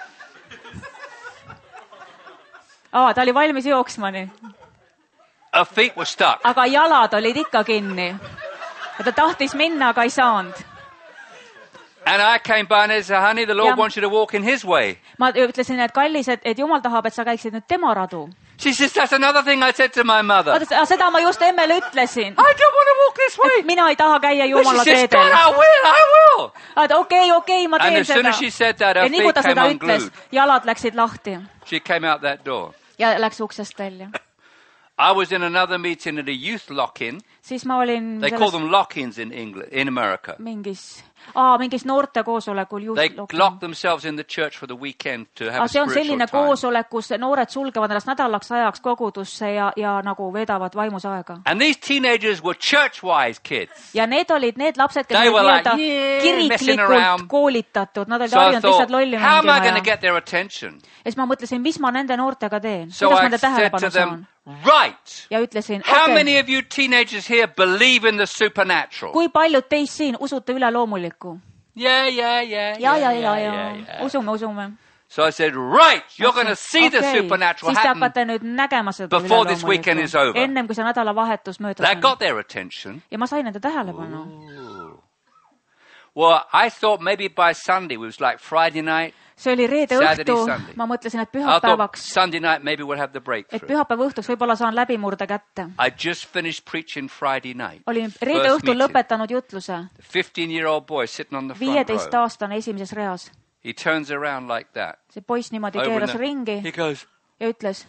S2: Ta oli valmis jooksma nii.
S1: Her feet were stuck.
S2: Aga jalad olid ikka kinni. Ja ta tahtis minna, aga ei saanud.
S1: And I came by and said, honey, the Lord wants you to walk in his way.
S2: Ma ütlesin, et kallis, et Jumal tahab, et sa käiksid nüüd tema radu.
S1: She says, that's another thing I said to my mother.
S2: Seda ma just emmele ütlesin.
S1: I don't want to walk this way.
S2: Mina ei taha käia Jumala teedel.
S1: She says, God, I will.
S2: Okei, ma teen seda.
S1: And as soon as she said that, her feet came unglued.
S2: Jalad läksid lahti.
S1: She came out that door.
S2: Ja läks uksest välja.
S1: I was in another meeting at a youth lock-in.
S2: Siis ma olin
S1: They call them lock-ins in England, in America.
S2: Mingis noorte koosolekul youth
S1: lock-in. They lock themselves in the church for the weekend to have a spiritual time. See on selline
S2: koosolek, kus noored sulgevad ennast nädalaks ajaks kogudusse ja nagu vedavad vaimus aega.
S1: And these teenagers were church-wise kids.
S2: Ja need olid need lapsed, kes olid kiriklikult koolitatud. Nad olid harjunud lihtsalt lolli mängima.
S1: How am I going to get their attention?
S2: Ja siis ma mõtlesin, mis ma nende noortega teen? Kuidas nende tähelepanu saan?
S1: Right.
S2: Ja ütlesin,
S1: How many of you teenagers here believe in the supernatural?
S2: Kui paljud teist siin usute üleloomulikku?
S1: Yeah.
S2: Usume.
S1: So I said, right, you're going to see the supernatural happen before this weekend is over.
S2: Ennem kui see nädalavahetus möödas.
S1: That got their attention.
S2: Ja ma sain nende tähelepanu.
S1: Well, I thought maybe by Sunday, it was like Friday night.
S2: See oli reede õhtu, ma mõtlesin, et pühapäevaks, et pühapäeva õhtuks võib-olla saan läbimurde kätte. Olin reede õhtul lõpetanud jutluse. 15-aastane esimeses reas. See poiss niimoodi keeras ringi ja ütles,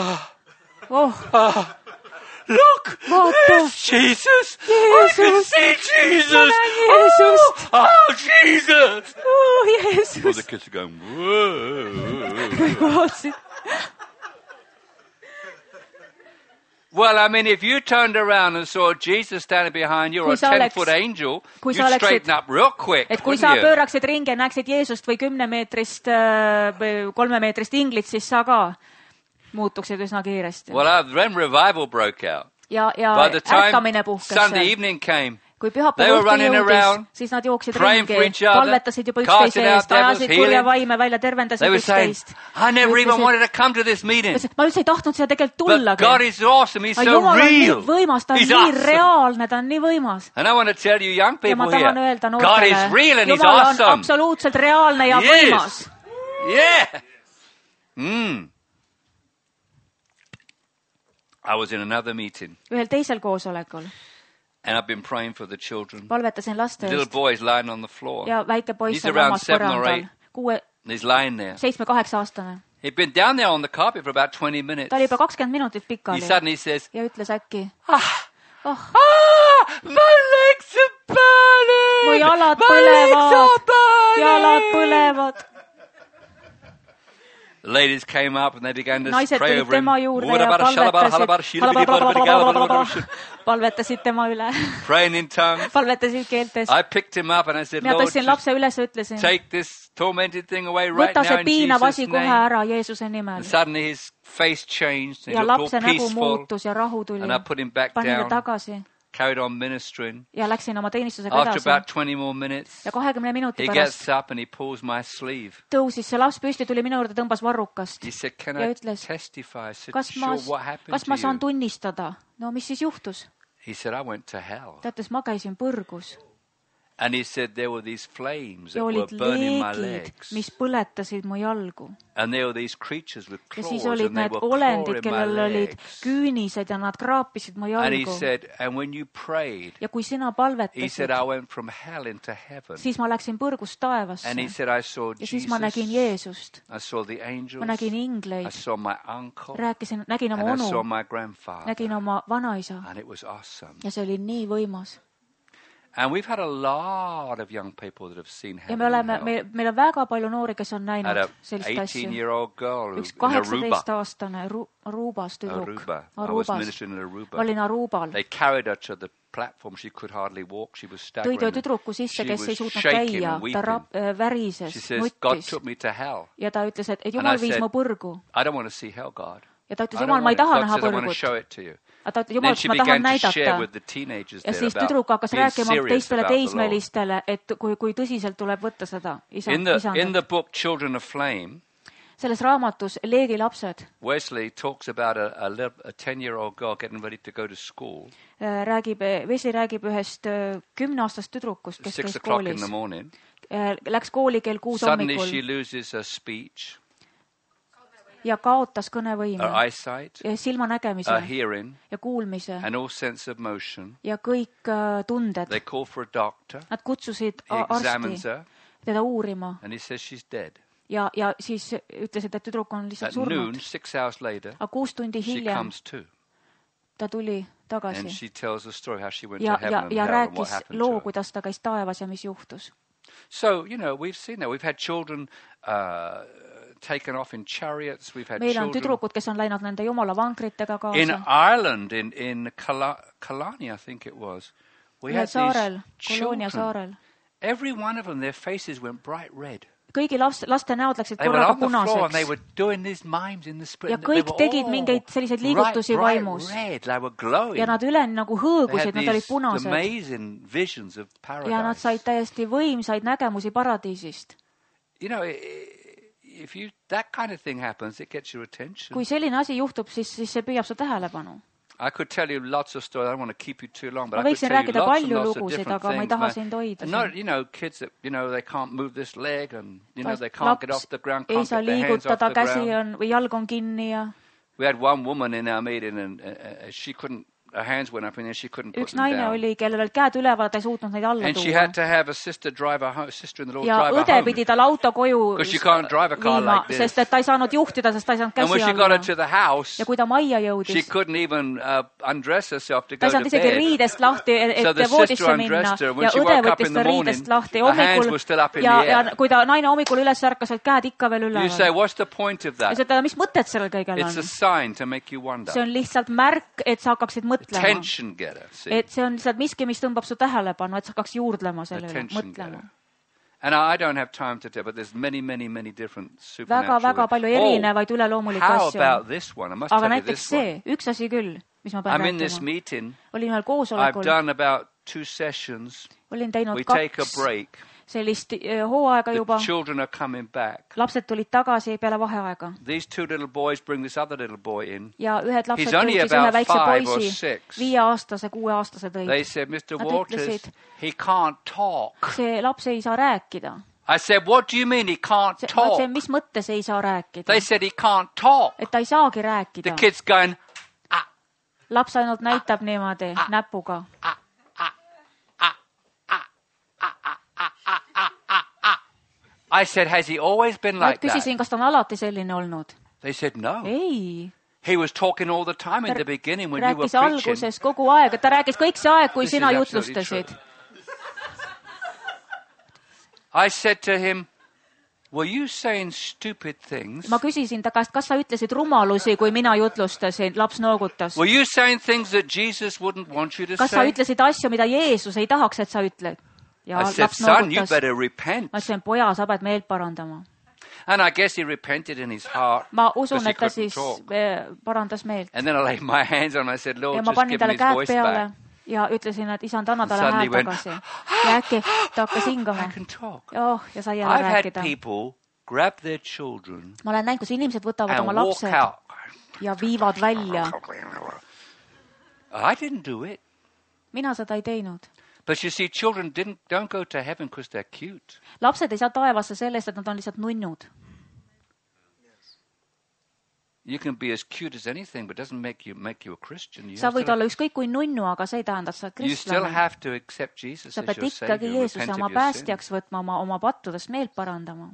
S1: Look, there's Jesus. I can see Jesus. Oh, Jesus.
S2: Oh, Jesus.
S1: All the kids are going, whoa. Well, I mean, if you turned around and saw Jesus standing behind you or a 10-foot angel, you'd straighten up real quick.
S2: Et kui sa pööraksid ringi ja näeksid Jeesust või 10-meetrist, 3-meetrist inglit, siis sa ka muutuksid üsna kiiresti.
S1: Well, then revival broke out.
S2: Ja ärkamine puhkes.
S1: Sunday evening came.
S2: kui pühapäeva õhtu jõudis, siis nad jooksid ringi, palvetasid juba üksteise eest, ajasid kurja vaime välja, tervendasid üksteist.
S1: I never even wanted to come to this meeting.
S2: Ma üldse ei tahtnud siia tegelikult tullagi.
S1: But God is awesome, He's so real.
S2: Jumal on nii võimas, ta on nii reaalne, ta on nii võimas.
S1: And I want to tell you young people here,
S2: noortele,
S1: God is real and He's
S2: awesome.
S1: Jumal on
S2: absoluutselt reaalne ja võimas.
S1: Yeah. I was in another meeting.
S2: Ühel teisel koosolekul.
S1: And I've been praying for the children.
S2: Palvetasin laste eest.
S1: Little boy's lying on the floor.
S2: Ja väike poiss on omas põrandal.
S1: He's lying there.
S2: 7-8 aastane.
S1: He'd been down there on the carpet for about 20 minutes.
S2: Ta oli juba 20 minutit pikali.
S1: He suddenly says,
S2: ja ütles äkki,
S1: my legs are burning!
S2: Mu jalad põlevad! Jalad põlevad!
S1: The ladies came up and they began to
S2: naised
S1: pray over him.
S2: Palvetasid tema üle.
S1: Praying in tongues.
S2: Palvetasid keeltes.
S1: I picked him up and I said, Lord,
S2: lapse üles ja ütlesin,
S1: take this tormented thing away right now in Jesus' name.
S2: Ära Jeesuse nimel.
S1: And suddenly his face changed and
S2: he
S1: looked all peaceful.
S2: Ja rahu tuli.
S1: And I put him back down. Carried on ministering.
S2: Ja läksin oma teenistusega
S1: edasi. After about 20 more minutes,
S2: ja 20 minuti
S1: pärast, he gets up and he pulls my sleeve.
S2: Tõusis see laps püsti, tuli minu juurde, tõmbas varrukast.
S1: He said, can
S2: ja
S1: I
S2: ütles,
S1: testify? I said,
S2: kas ma saan tunnistada? No mis siis juhtus?
S1: He said, I went to hell.
S2: Ta ütles, ma käisin põrgus.
S1: And he said there were these flames that were burning my legs.
S2: Mis põletasid mu jalgu.
S1: And there were these creatures with claws
S2: ja siis olid need olendid, kellel olid küünised ja nad kraapisid mu jalgu.
S1: And he said, and when you prayed,
S2: ja kui sina palvetasid,
S1: he said, I went from hell into heaven.
S2: Siis ma läksin põrgust taevasse.
S1: And he said, I saw Jesus.
S2: Ja siis ma nägin Jeesust.
S1: I saw the angels.
S2: Ma nägin ingleid.
S1: I saw my uncle.
S2: Nägin oma onu.
S1: And I saw my grandfather.
S2: Nägin oma vanaisa.
S1: And it was awesome.
S2: Ja see oli nii võimas.
S1: And we've had a lot of young people that have seen heaven
S2: and hell. Meil on väga palju noori, kes on näinud sellist asju.
S1: 18-year-old girl
S2: üks 18-aastane Arubas tüdruk.
S1: I was ministering in Aruba.
S2: Ma olin Arubal.
S1: They carried her to the platform. She could hardly walk. She was staggering.
S2: Tõid tüdruku sisse, kes ei suutnud käia. Ta värises, nuttis. Ja ta ütles, et Jumal viis mu põrgu.
S1: I don't want to see hell, God.
S2: Ja ta ütles, Jumal, ma ei taha näha põrgut. Ta ütles, Jumal, ma tahan näidata. Ja siis tüdruk hakkas rääkima teistele teismelistele, et kui tõsiselt tuleb võtta seda
S1: isandat.
S2: Selles raamatus Leegi lapsed
S1: Wesley talks about a 10-year-old girl getting ready to go to school.
S2: Wesley räägib ühest 10-aastast tüdrukust, kes käis koolis. Läks kooli kell 6 hommikul.
S1: Suddenly she loses her speech.
S2: Ja kaotas kõnevõime.
S1: Eyesight,
S2: ja silmanägemise.
S1: Hearing,
S2: ja kuulmise.
S1: And all sense of motion.
S2: Ja kõik tunded.
S1: They call for a doctor.
S2: Nad kutsusid arsti teda uurima.
S1: And he says she's dead.
S2: Ja siis ütlesid, et tüdruk on lihtsalt surnud.
S1: At noon, 6 hours later,
S2: aga 6 tundi hiljem ta tuli tagasi.
S1: And she tells the story how she went to heaven and
S2: hell
S1: and what happened to her.
S2: Ja rääkis loo, kuidas ta käis taevas ja mis juhtus.
S1: So, we've seen that. We've had children taken off in chariots. We've had
S2: meil on tüdrukud, kes on läinud nende jumala vankritega kaasa.
S1: In Ireland, in Killarney, I think it was, we had these children. Every one of them, their faces went bright red.
S2: Kõigi laste näod läksid korraga punaseks. Ja kõik tegid mingeid selliseid liigutusi vaimus. Ja nad üleni nagu hõõgusid, nad olid punased. Ja nad said täiesti võimsaid nägemusi paradiisist. Kui selline asi juhtub, siis see püüab su tähelepanu.
S1: I could tell you lots of stories. I don't want to keep you too long, but
S2: I could tell you lots and lots of different things.
S1: Not, kids that, they can't move this leg and, they can't get off the ground, can't get their hands off the ground.
S2: Või jalg on kinni ja...
S1: We had one woman in our meeting and she couldn't, her hands went up and then she couldn't put them down.
S2: Üks naine oli, kellel olid käed üleval, ta ei suutnud neid alla tuua.
S1: And she had to have a sister drive her home, sister in the Lord
S2: drive her home. Ja õde pidi tal auto koju viima, sest et ta ei saanud juhtida, sest ta ei saanud käsi alla.
S1: And when she got her to the house,
S2: ja kui ta majja jõudis,
S1: she couldn't even undress herself to go to bed.
S2: Ta ei saanud isegi riidest lahti, et voodisse minna. Ja õde võttis ta riidest lahti hommikul. Ja kui ta naine hommikul üles ärkas, olid käed ikka veel üleval.
S1: You say, what's the point of that?
S2: Ja seda, mis mõtted sellel kõigel on?
S1: It's a sign to make you wonder.
S2: See on lihtsalt märk, et sa hakkaksid mõtlema.
S1: Attention getter.
S2: Et see on lihtsalt miski, mis tõmbab su tähelepanu, et sa hakkaks juurdlema sellele, mõtlema.
S1: And I don't have time to tell, but there's many different supernatural.
S2: Väga palju erinevaid üleloomulikke asju.
S1: How about this one? I must
S2: tell
S1: you
S2: näiteks
S1: this one.
S2: Üks asi küll, mis ma pean
S1: I'm in this meeting.
S2: Olin ühel koosolekul.
S1: I've done about 2 sessions,
S2: olin teinud
S1: we take a break.
S2: Sellist hooaega juba.
S1: The children are coming back.
S2: Lapsed tulid tagasi peale vaheaega.
S1: These 2 little boys bring this other little boy in.
S2: Ja ühed lapsed tõid siis ühe väikse poisi, 5-aastase, 6-aastase tõid.
S1: They said, Mr. Walters, he can't talk.
S2: See laps ei saa rääkida.
S1: I said, what do you mean he can't talk?
S2: Ma ütlesin, mis mõttes ei saa rääkida?
S1: They said he can't talk.
S2: Et ta ei saagi rääkida.
S1: The kid's going,
S2: Laps ainult näitab niimoodi näpuga.
S1: I said, has he always been like that?
S2: Küsisin, kas ta on alati selline olnud?
S1: They said, no.
S2: Ei.
S1: He was talking all the time in the beginning when you were preaching.
S2: Rääkis alguses kogu aeg. Ta rääkis kõik see aeg, kui sina jutlustasid.
S1: I said to him, were you saying stupid things?
S2: Ma küsisin ta käest, kas sa ütlesid rumalusi, kui mina jutlustasin? Laps noogutas.
S1: Were you saying things that Jesus wouldn't want you to say?
S2: Kas sa ütlesid asju, mida Jeesus ei tahaks, et sa ütled? Ja
S1: I said, son, you better repent.
S2: Ma ütlesin, poja, sa pead meelt parandama.
S1: And I guess he repented in his heart.
S2: Ma usun, et ta siis parandas meelt.
S1: And then I laid my hands on him. I said, Lord,
S2: just give me his voice back. Ja ütlesin, et isand, anna talle hääl tagasi. Ja äkki ta hakkas hingama. Ja sai jälle rääkida. Ma olen näinud, kus inimesed võtavad oma lapsed ja viivad välja. Mina seda ei teinud.
S1: But you see, children don't go to heaven because they're cute.
S2: Lapsed ei saa taevasse sellest, et nad on lihtsalt nunnud.
S1: You can be as cute as anything, but it doesn't make you a Christian.
S2: Sa võid olla ükskõik kui nunnu, aga see ei tähenda, et sa oled kristlane.
S1: You still have to accept Jesus as your Savior.
S2: Sa pead ikkagi Jeesuse oma päästjaks võtma, oma pattudest meelt parandama.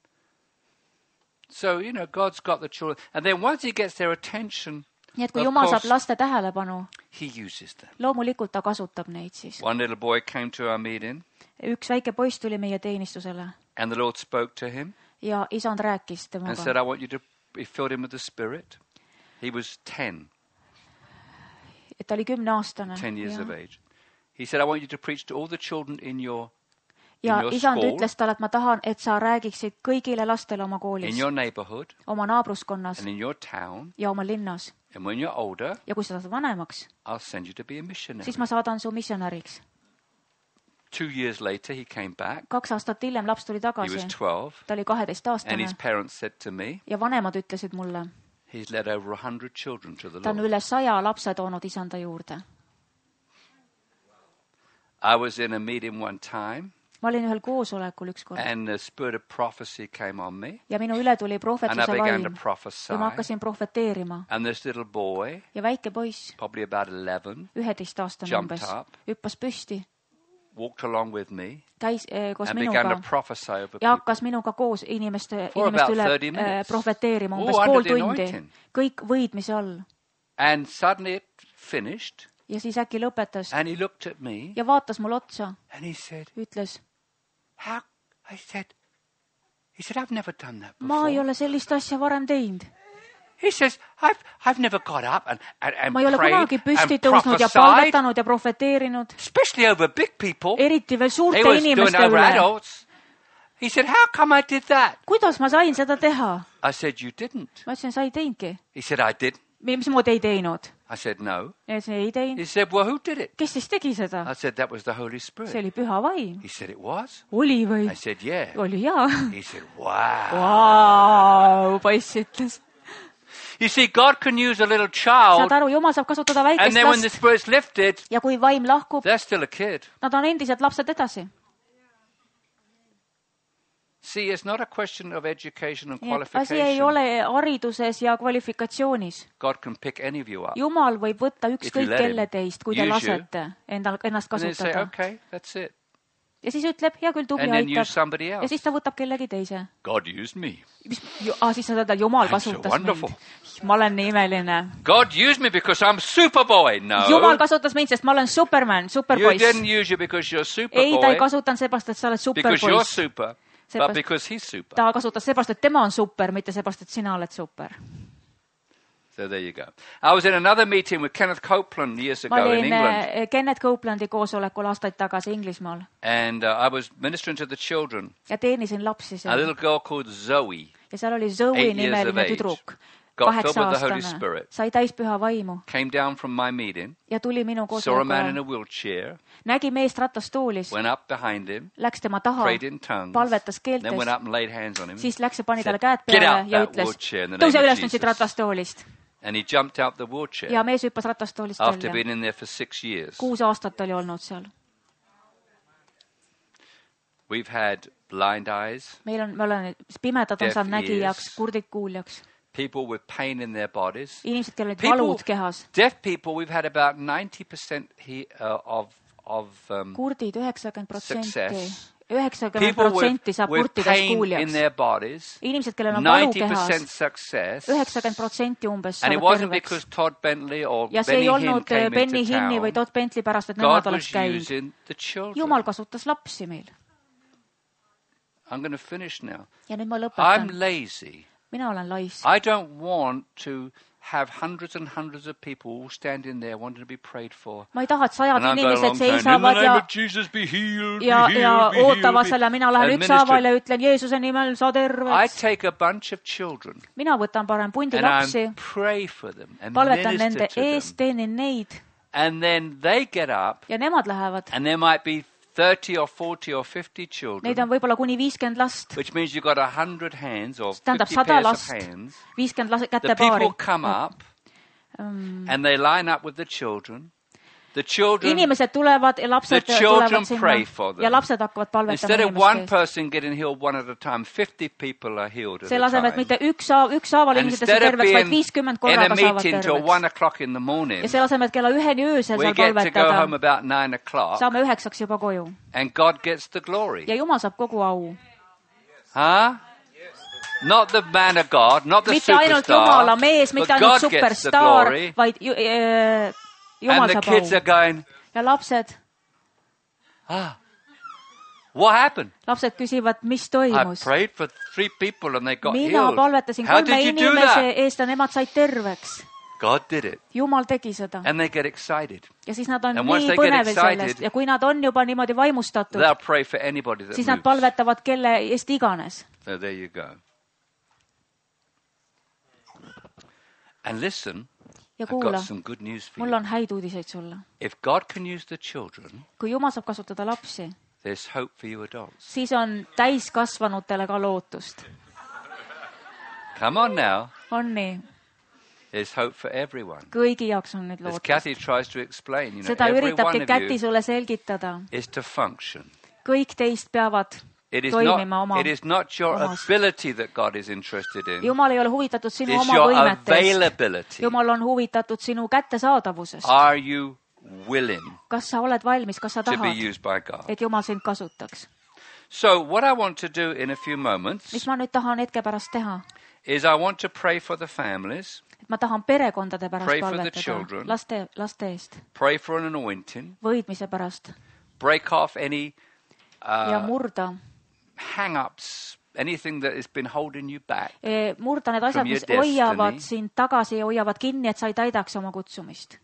S1: So, you know, God's got the children. And then once he gets their attention,
S2: nii et kui Jumal saab laste tähelepanu,
S1: loomulikult
S2: ta kasutab neid siis.
S1: One little boy came to our meeting.
S2: Üks väike poiss tuli meie teenistusele.
S1: And the Lord spoke to him.
S2: Ja isand rääkis temaga.
S1: And said, I want you to be filled in with the Spirit. He was 10.
S2: Et ta oli 10-aastane.
S1: 10 years of age. He said, I want you to preach to all the children in your
S2: ja isand ütles talle, et ma tahan, et sa räägiksid kõigile lastele oma koolis, oma naabruskonnas ja oma linnas. Ja kui sa saad vanemaks, siis ma saadan su missionäriks.
S1: 2 years later he came back.
S2: 2 aastat hiljem laps tuli tagasi.
S1: He was 12.
S2: Ta oli 12-aastane.
S1: And his parents said to me,
S2: ja vanemad ütlesid mulle,
S1: he's led over 100 children to the Lord.
S2: Ta on üle 100 lapse toonud isanda juurde.
S1: I was in a meeting one time.
S2: Ma olin ühel koosolekul ükskord.
S1: And the spirit of prophecy came on me.
S2: Ja minu üle tuli prohvetuse vaim.
S1: Ja
S2: ma hakkasin prohveteerima.
S1: And this little boy,
S2: ja väike poiss,
S1: probably about 11,
S2: 11-aastane umbes, hüppas püsti.
S1: Walked along with me.
S2: Käis koos
S1: and
S2: minuga.
S1: Began to prophesy over people.
S2: Ja hakkas minuga koos inimeste üle prohveteerima umbes pool tundi. Kõik võidmise all.
S1: And suddenly it finished.
S2: Ja siis äkki lõpetas.
S1: And he looked at me.
S2: Ja vaatas mul otsa.
S1: And he said,
S2: ütles,
S1: how? He said, I've never done that before.
S2: Ma ei ole sellist asja varem teinud.
S1: He says, I've never got up and
S2: ma ei ole
S1: prayed
S2: kunagi püsti
S1: and
S2: tõusnud ja palvetanud ja profeteerinud.
S1: Especially over big people.
S2: Eriti veel suurte inimeste üle.
S1: He said, how come I did that?
S2: Kuidas ma sain seda teha?
S1: I said, you didn't.
S2: Ma ütlesin, sa ei teinudki.
S1: He said, I didn't.
S2: Mis moodi ei teinud?
S1: I said, no.
S2: Ja ütlesin, ei teinud.
S1: He said, well, who did it?
S2: Kes siis tegi seda?
S1: I said, that was the Holy Spirit.
S2: See oli püha vaim.
S1: He said, it was?
S2: Oli või?
S1: I said, yeah.
S2: Oli jaa.
S1: He said, wow.
S2: Wow, poiss ütles.
S1: You see, God can use a little child.
S2: Saad aru, Jumal saab kasutada väikest
S1: and then when the Spirit's lifted,
S2: ja kui vaim lahkub,
S1: they're still a kid.
S2: Nad on endiselt lapsed edasi.
S1: See, it's not a question of education and qualification.
S2: Asi ei ole hariduses ja kvalifikatsioonis.
S1: God can pick any of you up.
S2: Jumal võib võtta ükskõik kelle teist, kui te lasete ennast kasutada.
S1: Okay, that's it.
S2: Ja siis ütleb, hea küll, tubli aitab. Ja siis ta võtab kellegi teise.
S1: God used me.
S2: Siis sa ütled, Jumal kasutas mind. Ma olen nii imeline.
S1: God used me because I'm superboy. No.
S2: Jumal kasutas mind, sest ma olen Superman, superpoiss.
S1: You didn't use you because you're superboy.
S2: Ei, ta ei kasutanud seepärast, et sa oled superpoiss.
S1: Because you're super, but because he's super.
S2: Ta kasutas seepärast, et tema on super, mitte seepärast, et sina oled super.
S1: So there you go. I was in another meeting with Kenneth Copeland years ago in England.
S2: Ma olin Kenneth Copeland'i koosolekul aastaid tagasi Inglismaal.
S1: And I was ministering to the children.
S2: Ja teenisin lapsi seal.
S1: A little girl called Zoe.
S2: Ja seal oli Zoe nimeline tüdruk. 8-aastane, sai täis püha vaimu.
S1: Came down from my meeting.
S2: Ja tuli minu
S1: Saw a man in a wheelchair.
S2: Nägi meest ratastoolis.
S1: Went up behind him.
S2: Läks tema taha.
S1: Prayed in tongues.
S2: Palvetas keeltes.
S1: Then went up and laid hands on him.
S2: Siis läks ja pani talle käed peale ja ütles, tõuse üles nüüd siit ratastoolist.
S1: And he jumped out the wheelchair.
S2: Ja mees hüppas ratastoolist välja.
S1: After being in there for 6 years.
S2: 6 aastat oli olnud seal.
S1: We've had blind eyes.
S2: Me oleme pimedad on saanud nägijaks, kurdid kuuljaks.
S1: People with pain in their bodies.
S2: Inimesed, kellel olid valud kehas.
S1: Deaf people, we've had about 90% of
S2: kurdid 90%. 90% saab kurtidest kuuljaks. Inimesed, kellel on valu kehas. 90% umbes saavad terveks. Ja see ei olnud Benny Hinni või Todd Bentley pärast, et nemad oleks käinud. Jumal kasutas lapsi meil.
S1: I'm going to finish now.
S2: Ja nüüd ma lõpetan.
S1: I'm lazy.
S2: Mina olen lais.
S1: I don't want to have hundreds and hundreds of people all standing there wanting to be prayed for.
S2: Ma ei taha, et sajad inimesed seisavad ja ootavad selle. Mina lähen ükshaaval ja ütlen Jeesuse nimel, sa terveks.
S1: I take a bunch of children.
S2: Mina võtan parem pundi lapsi.
S1: And I pray for them and
S2: palvetan
S1: minister
S2: nende
S1: to them.
S2: Eest, teenin neid.
S1: And then they get up.
S2: Ja nemad lähevad.
S1: And there might be 30 or 40 or 50 children.
S2: Neid on võib-olla kuni 50 last.
S1: Which means you've got 100 hands or 50 pairs of hands.
S2: 50 käte
S1: the
S2: paari.
S1: people come up and they line up with the children. The children,
S2: inimesed tulevad ja lapsed tulevad sinna ja lapsed hakkavad palvetama.
S1: Instead of one person getting healed one at a time, 50 people are healed at a time.
S2: Selle asemel, et mitte ükshaaval inimesed terveks, vaid 50 korraga saavad terveks. Ja selle asemel, et kella 1 öösel seal palvetada, saame 9 juba koju.
S1: And God gets the glory.
S2: Ja Jumal saab kogu au.
S1: Huh? Not the man of God, not the
S2: mitte ainult Jumala mees, mitte ainult superstar, vaid Jumal saab au. Ja lapsed,
S1: what happened?
S2: Lapsed küsivad, mis toimus.
S1: I prayed for 3 people and they got
S2: Mina
S1: healed.
S2: palvetasin 3 inimese eest ja nemad said terveks.
S1: God did it.
S2: Jumal tegi seda.
S1: And they get excited.
S2: Ja siis nad on nii põnevel sellest. Ja kui nad on juba niimoodi vaimustatud, siis nad palvetavad kelle eest iganes.
S1: So there you go. And listen,
S2: ja kuula, mul on häid uudiseid sulle. Kui Jumal saab kasutada lapsi, siis on täiskasvanutele ka lootust.
S1: Come on now.
S2: On nii.
S1: There's hope for everyone.
S2: Kõigi jaoks on nüüd lootust.
S1: As Kathy tries to explain,
S2: seda üritabki Käti sulle selgitada.
S1: Is to function.
S2: Kõik teist peavad toimima oma.
S1: It is not your ability that God is interested in.
S2: Jumal ei ole huvitatud sinu oma võimetest. Jumal on huvitatud sinu kättesaadavusest.
S1: Are you willing?
S2: Kas sa oled valmis, kas sa tahad, et Jumal sind kasutaks?
S1: So what I want to do in a few moments,
S2: mis ma nüüd tahan hetke pärast teha,
S1: is I want to pray for the families.
S2: Ma tahan perekondade pärast palvetada, laste eest.
S1: Pray for an anointing.
S2: Võidmise pärast.
S1: Break off any
S2: ja murda
S1: hang-ups, anything that has been holding you back.
S2: Murda need asjad, mis hoiavad sind tagasi ja hoiavad kinni, et sa ei täidaks oma kutsumist.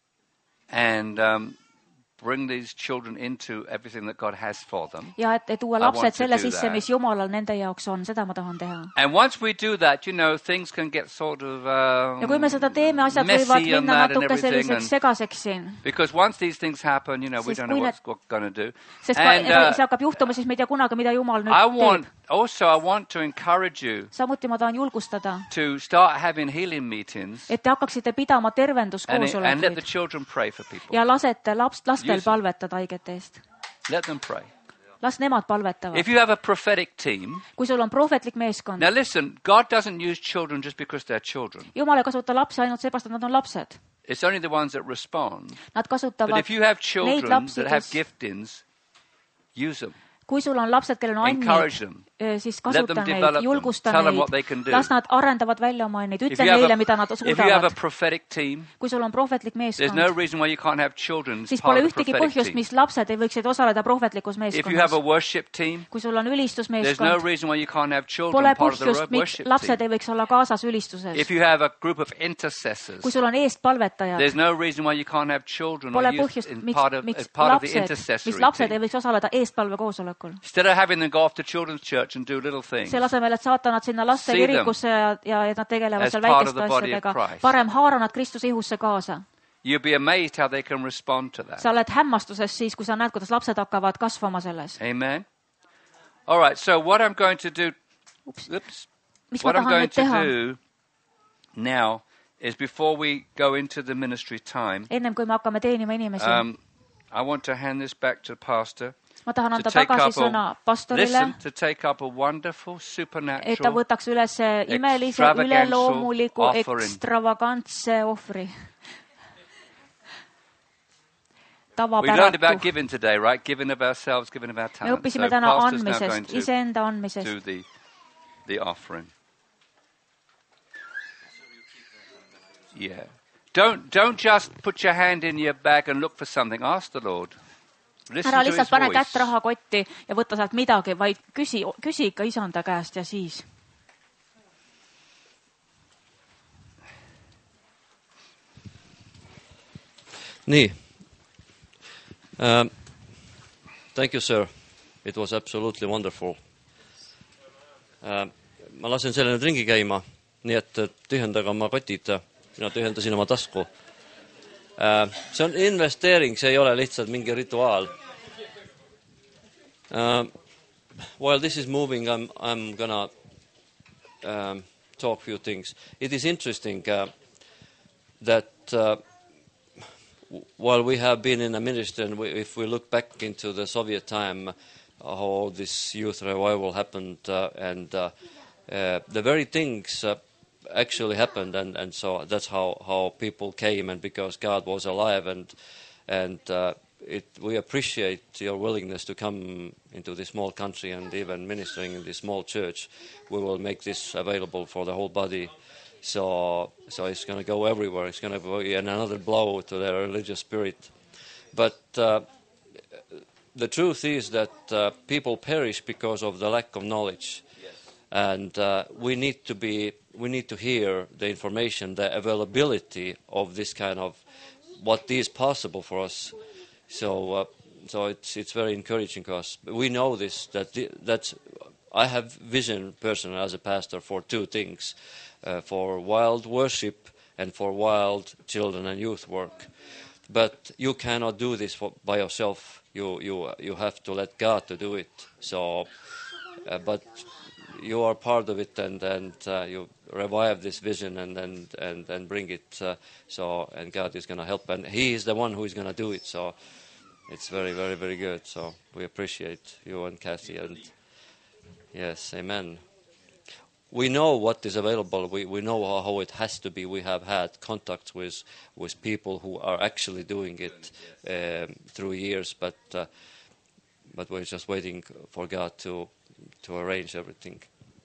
S1: And bring these children into everything that God has for them.
S2: Ja et tuua lapsed selle sisse, mis Jumalal nende jaoks on, seda ma tahan teha.
S1: And once we do that, you know, things can get sort of
S2: ja kui me seda teeme, asjad võivad minna natuke selliseks segaseks siin.
S1: Because once these things happen, you know, we don't know what we're going to do.
S2: Sest see hakkab juhtuma, siis me ei tea kunagi, mida Jumal nüüd teeb.
S1: Also, I want to encourage you
S2: samuti ma tahan julgustada,
S1: to start having healing meetings,
S2: et te hakkaksite pidama tervenduskoosolekuid
S1: and let the children pray for people.
S2: Ja lasete lastel palvetada haigete eest.
S1: Let them pray.
S2: Las nemad palvetavad.
S1: If you have a prophetic team,
S2: kui sul on prohvetlik meeskond.
S1: Now listen, God doesn't use children just because they're children.
S2: Jumal ei kasuta lapsi ainult seepärast, et nad on lapsed.
S1: It's only the ones that respond.
S2: Nad kasutavad
S1: But if you have children that have giftings, use them.
S2: Kui sul on lapsed, kellel on annid, siis kasuta neid, julgusta neid, las nad arendavad välja oma annid, ütle neile, mida nad suudavad. Kui sul on prohvetlik meeskond, siis pole ühtegi põhjust, mis lapsed ei võiksid osaleda prohvetlikus meeskonnas. Kui sul on ülistusmeeskond, pole põhjust, miks lapsed ei võiks olla kaasas ülistuses. Kui sul on eestpalvetajad, pole põhjust, miks lapsed ei võiks osaleda eestpalve koosolekul. koosolekul.
S1: Instead of having them go off to children's church and do little things.
S2: Selle asemel, et saata nad sinna laste kirikusse ja nad tegelevad seal väikeste asjadega. Parem haara nad Kristuse ihusse kaasa.
S1: You'll be amazed how they can respond to that.
S2: Sa oled hämmastuses siis, kui sa näed, kuidas lapsed hakkavad kasvama selles.
S1: Amen. All right, so what I'm going to do what I'm going to do now is before we go into the ministry time.
S2: Ennem kui me hakkame teenima inimesi.
S1: I want to hand this back to the pastor.
S2: Ma tahan anda tagasi sõna pastorile.
S1: Listen, to take up a wonderful supernatural.
S2: Et ta võtaks üles imelise, üleloomuliku, ekstravagantse ohvri.
S1: We learned about giving today, right? Giving of ourselves, giving of our talents.
S2: Me õppisime täna andmisest, iseenda andmisest.
S1: Do the offering. Yeah. Don't just put your hand in your bag and look for something. Ask the Lord.
S2: Ära lihtsalt pane kätt rahakotti ja võtta sealt midagi, vaid küsi ikka isanda käest ja siis.
S3: Nii. Thank you, sir. It was absolutely wonderful. Ma lasen selle nüüd ringi käima, nii et tühjendaga oma kotid. Mina tühjendasin oma tasku. See on investeering, see ei ole lihtsalt mingi rituaal. While this is moving, I'm gonna talk a few things. It is interesting that while we have been in a ministry, and if we look back into the Soviet time, how this youth revival happened, and the very things actually happened, and so that's how people came, and because God was alive, and we appreciate your willingness to come into this small country and even ministering in this small church. We will make this available for the whole body. So it's going to go everywhere. It's going to be another blow to their religious spirit. But the truth is that people perish because of the lack of knowledge. Yes. And we need to hear the information, the availability of this kind of what is possible for us. So it's very encouraging to us. We know this, that's I have vision personally as a pastor for two things. For wild worship and for wild children and youth work. But you cannot do this by yourself. You have to let God to do it. So, but you are part of it, and you revive this vision and bring it. And God is going to help, and He is the one who is going to do it. So it's very, very, very good. So we appreciate you and Kathy, and yes, amen. We know what is available. We know how it has to be. We have had contacts with people who are actually doing it through years, but we're just waiting for God to arrange everything.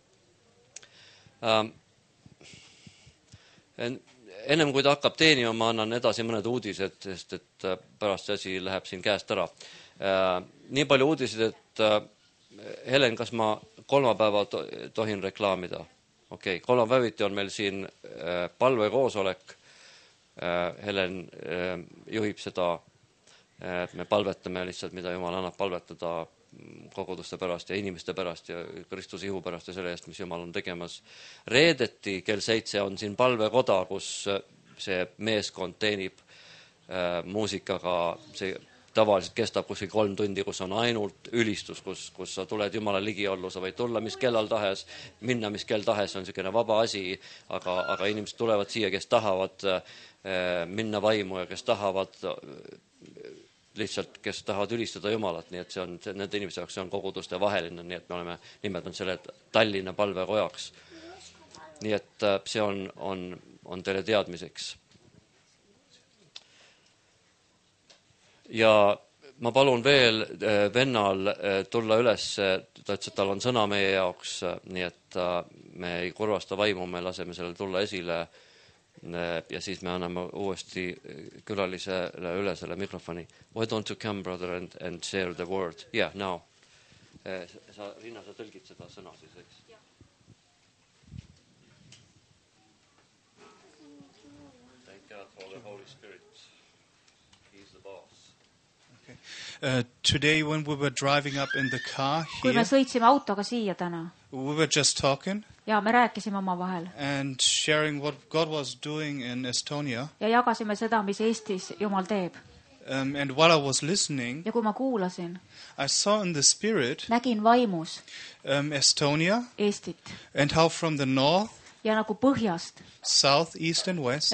S3: Ennem kui ta hakkab teenima, ma annan edasi mõned uudised, sest et pärast asi läheb siin käest ära. Nii palju uudised, et Helen, kas ma kolmapäeva tohin reklaamida? Okei, kolmapäeviti on meil siin palvekoosolek. Helen juhib seda, et me palvetame lihtsalt, mida Jumal annab palvetada koguduste pärast ja inimeste pärast ja Kristuse ihu pärast ja selle eest, mis Jumal on tegemas. Reedeti kell 7 on siin palvekoda, kus see meeskond teenib muusikaga. See tavaliselt kestab kuskil 3 tundi, kus on ainult ülistus, kus sa tuled Jumala ligiollu, sa võid tulla mis kellal tahes, minna mis kell tahes, on selline vaba asi, aga inimesed tulevad siia, kes tahavad minna vaimu ja kes tahavad lihtsalt, kes tahavad ülistada Jumalat, nii et see on, nende inimese jaoks see on koguduste vaheline, nii et me oleme nimetanud selle Tallinna palvekojaks. Nii et see on teile teadmiseks. Ja ma palun veel vennal tulla üles, ta ütles, et tal on sõna meie jaoks, nii et me ei kurvasta vaimu, me laseme sellele tulla esile ja siis me anname uuesti külalisele üle selle mikrofoni. Why don't you come, brother, and share the word? Yeah, now. Riina, sa tõlgid seda sõna siis, eks? Thank God for the Holy Spirit. He's the boss.
S4: Today when we were driving up in the car here,
S2: kui me sõitsime autoga siia täna,
S4: we were just talking
S2: ja me rääkisime omavahel
S4: and sharing what God was doing in Estonia.
S2: Ja jagasime seda, mis Eestis Jumal teeb.
S4: And while I was listening,
S2: ja kui ma kuulasin,
S4: I saw in the spirit
S2: nägin vaimus
S4: Estonia,
S2: Eestit.
S4: And how from the north,
S2: ja nagu põhjast,
S4: south, east and west,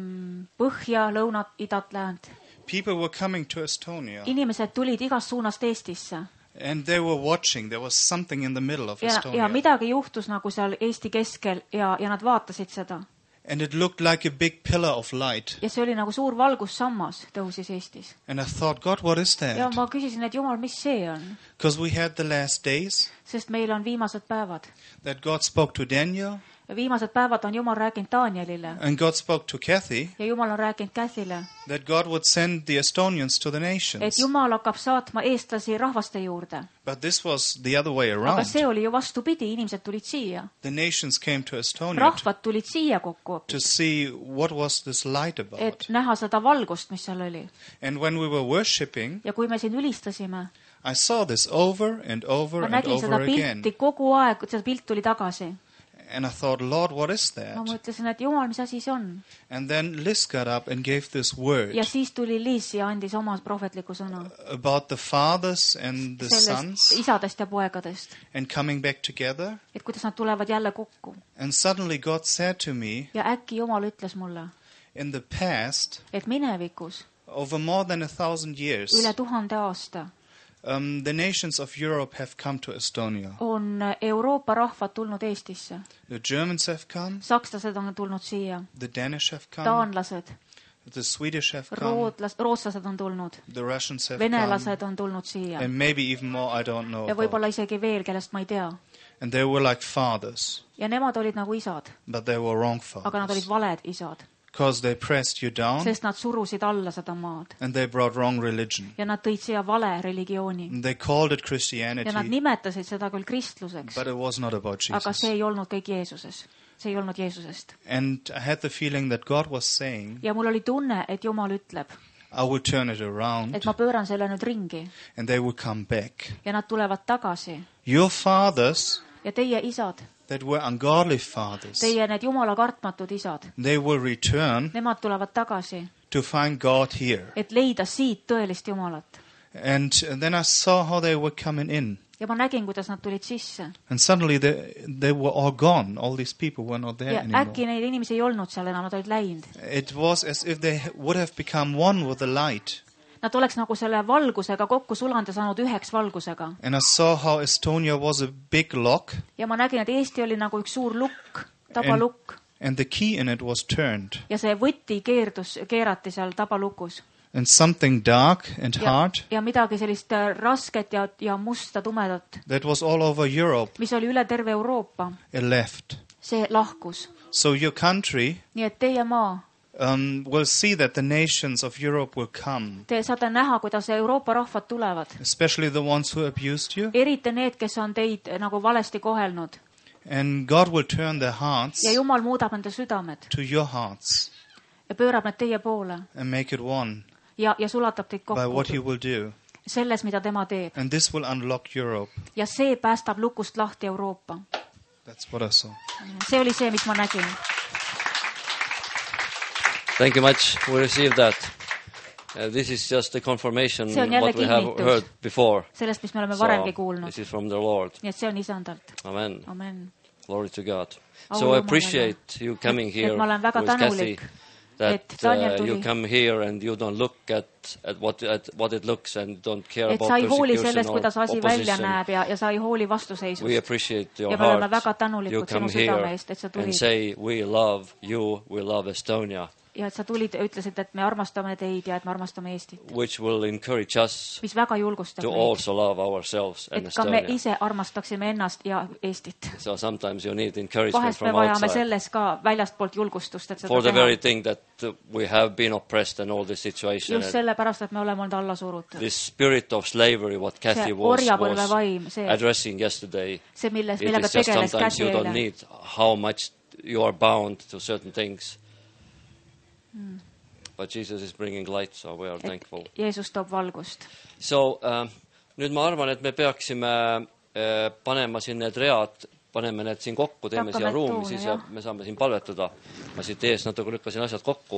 S2: põhja, lõunat, idat, läänt.
S4: People were coming to Estonia.
S2: Inimesed tulid igast suunast Eestisse.
S4: And they were watching. There was something in the middle of Estonia.
S2: Ja midagi juhtus nagu seal Eesti keskel ja nad vaatasid seda.
S4: And it looked like a big pillar of light.
S2: Ja see oli nagu suur valgussammas tõusis Eestis.
S4: And I thought, God, what is that?
S2: Ja ma küsisin, et Jumal, mis see on?
S4: Because we had the last days.
S2: Sest meil on viimased päevad.
S4: That God spoke to Daniel.
S2: Ja viimased päevad on Jumal rääkinud Danielile.
S4: And God spoke to Kathy.
S2: Ja Jumal on rääkinud Kathyle.
S4: That God would send the Estonians to the nations.
S2: Et Jumal hakkab saatma eestlasi rahvaste juurde.
S4: But this was the other way around.
S2: Aga see oli ju vastupidi, inimesed tulid siia.
S4: The nations came to Estonia.
S2: Rahvad tulid siia kokku.
S4: To see what was this light about.
S2: Et näha seda valgust, mis seal oli.
S4: And when we were worshiping,
S2: ja kui me siin ülistasime,
S4: I saw this over and over and over again.
S2: Ma nägin seda pilti kogu aeg, seda pilt tuli tagasi.
S4: And I thought, Lord, what is that?
S2: Ma mõtlesin, et Jumal, mis asi see on?
S4: And then Liz got up and gave this word.
S2: Ja siis tuli Liz ja andis oma prohvetliku sõna.
S4: About the fathers and the sons.
S2: Isadest ja poegadest.
S4: And coming back together.
S2: Et kuidas nad tulevad jälle kokku.
S4: And suddenly God said to me.
S2: Ja äkki Jumal ütles mulle.
S4: In the past.
S2: Et minevikus.
S4: Over more than 1,000 years.
S2: Üle 1000 aasta.
S4: The nations of Europe have come to Estonia.
S2: On Euroopa rahvad tulnud Eestisse.
S4: The Germans have come.
S2: Sakslased on tulnud siia.
S4: The Danish have come.
S2: Taanlased.
S4: The Swedish have come.
S2: Rootslased on tulnud.
S4: The Russians have
S2: Venelased on tulnud siia.
S4: And maybe even more, I don't know.
S2: Ja võib-olla isegi veel, kellest ma ei tea.
S4: And they were like fathers.
S2: Ja nemad olid nagu isad.
S4: But they were wrong fathers.
S2: Aga nad olid valed isad.
S4: Because they pressed you down.
S2: Sest nad surusid alla seda maad.
S4: And they brought wrong religion.
S2: Ja nad tõid siia vale religiooni.
S4: And they called it Christianity.
S2: Ja nad nimetasid seda küll kristluseks.
S4: But it was not about Jesus.
S2: Aga see ei olnud kõik Jeesuses. See ei olnud Jeesusest.
S4: And I had the feeling that God was saying.
S2: Ja mul oli tunne, et Jumal ütleb.
S4: I will turn it around.
S2: Et ma pööran selle nüüd ringi.
S4: And they will come back.
S2: Ja nad tulevad tagasi.
S4: Your fathers.
S2: Ja teie isad.
S4: That were ungodly fathers.
S2: Teie need Jumala kartmatud isad.
S4: They will return.
S2: Nemad tulevad tagasi.
S4: To find God here.
S2: Et leida siit tõelist Jumalat.
S4: And then I saw how they were coming in.
S2: Ja ma nägin, kuidas nad tulid sisse.
S4: And suddenly they were all gone. All these people were not there anymore.
S2: Ja äkki neid inimesi ei olnud seal enam, nad olid läinud.
S4: It was as if they would have become one with the light.
S2: Nad oleks nagu selle valgusega kokku sulanud ja saanud üheks valgusega.
S4: And I saw how Estonia was a big lock.
S2: Ja ma nägin, et Eesti oli nagu üks suur lukk, tabalukk.
S4: And the key in it was turned.
S2: Ja see võti keerati seal tabalukus.
S4: And something dark and hard.
S2: Ja midagi sellist rasket ja musta tumedat.
S4: That was all over Europe.
S2: Mis oli üle terve Euroopa.
S4: It left.
S2: See lahkus.
S4: So your country.
S2: Nii et teie maa.
S4: We'll see that the nations of Europe will come.
S2: Te saate näha, kuidas Euroopa rahvad tulevad.
S4: Especially the ones who abused you.
S2: Eriti need, kes on teid nagu valesti kohelnud.
S4: And God will turn their hearts.
S2: Ja Jumal muudab nende südamed.
S4: To your hearts.
S2: Ja pöörab need teie poole.
S4: And make it one.
S2: Ja sulatab teid kokku.
S4: By what he will do.
S2: Selles, mida tema teeb.
S4: And this will unlock Europe.
S2: Ja see päästab lukust lahti Euroopa.
S4: That's what I saw.
S2: See oli see, mis ma nägin.
S3: Thank you much. We received that. This is just a confirmation what we have heard before.
S2: Sellest, mis me oleme varemgi kuulnud.
S3: This is from the Lord.
S2: Nii et see on isandalt.
S3: Amen.
S2: Amen.
S3: Glory to God. So I appreciate you coming here with Kathy. That you come here and you don't look at what it looks and don't care about persecution or opposition. We appreciate your heart. You come here and say, we love you, we love Estonia.
S2: Ja et sa tulid ja ütlesid, et me armastame teid ja et me armastame Eestit.
S3: Which will encourage us
S2: mis väga julgustab
S3: to also love ourselves and
S2: Estonia. Et ka me ise armastaksime ennast ja Eestit.
S3: So sometimes you need encouragement from outside.
S2: Vahest me vajame selles ka väljastpoolt julgustust, et seda
S3: for the very thing that we have been oppressed in all this situation.
S2: Just sellepärast, et me oleme olnud alla surutud.
S3: This spirit of slavery, what Kathy was addressing yesterday,
S2: see, millega
S3: it is just sometimes you don't need how much you are bound to certain things. but Jesus is bringing light, so we are thankful.
S2: Jeesus toob valgust.
S3: So nüüd ma arvan, et me peaksime panema siin need read, paneme need siin kokku, teeme siia ruumi, siis ja me saame siin palvetada. Ma siit ees natuke lükkasin asjad kokku.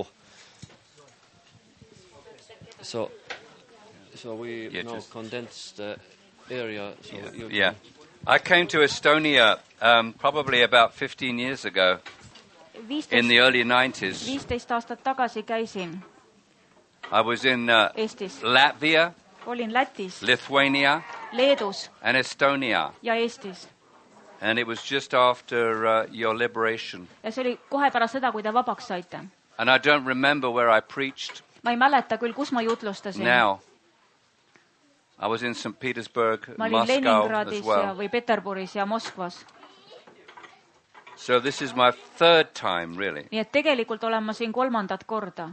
S3: So we now condense the area. So
S1: I came to Estonia probably about 15 years ago. In the early 90s.
S2: 15 aastat tagasi käisin.
S1: I was in Latvia.
S2: Olin Lätis.
S1: Lithuania.
S2: Leedus.
S1: And Estonia.
S2: Ja Eestis.
S1: And it was just after your liberation.
S2: Ja see oli kohe pärast seda, kui te vabaks saite.
S1: And I don't remember where I preached.
S2: Ma ei mäleta küll, kus ma jutlustasin.
S1: Now. I was in St. Petersburg,
S2: ma
S1: olin
S2: Leningradis
S1: as well.
S2: Või Peterburis ja Moskvas.
S1: So this is my third time, really.
S2: Nii et tegelikult olen ma siin 3. korda.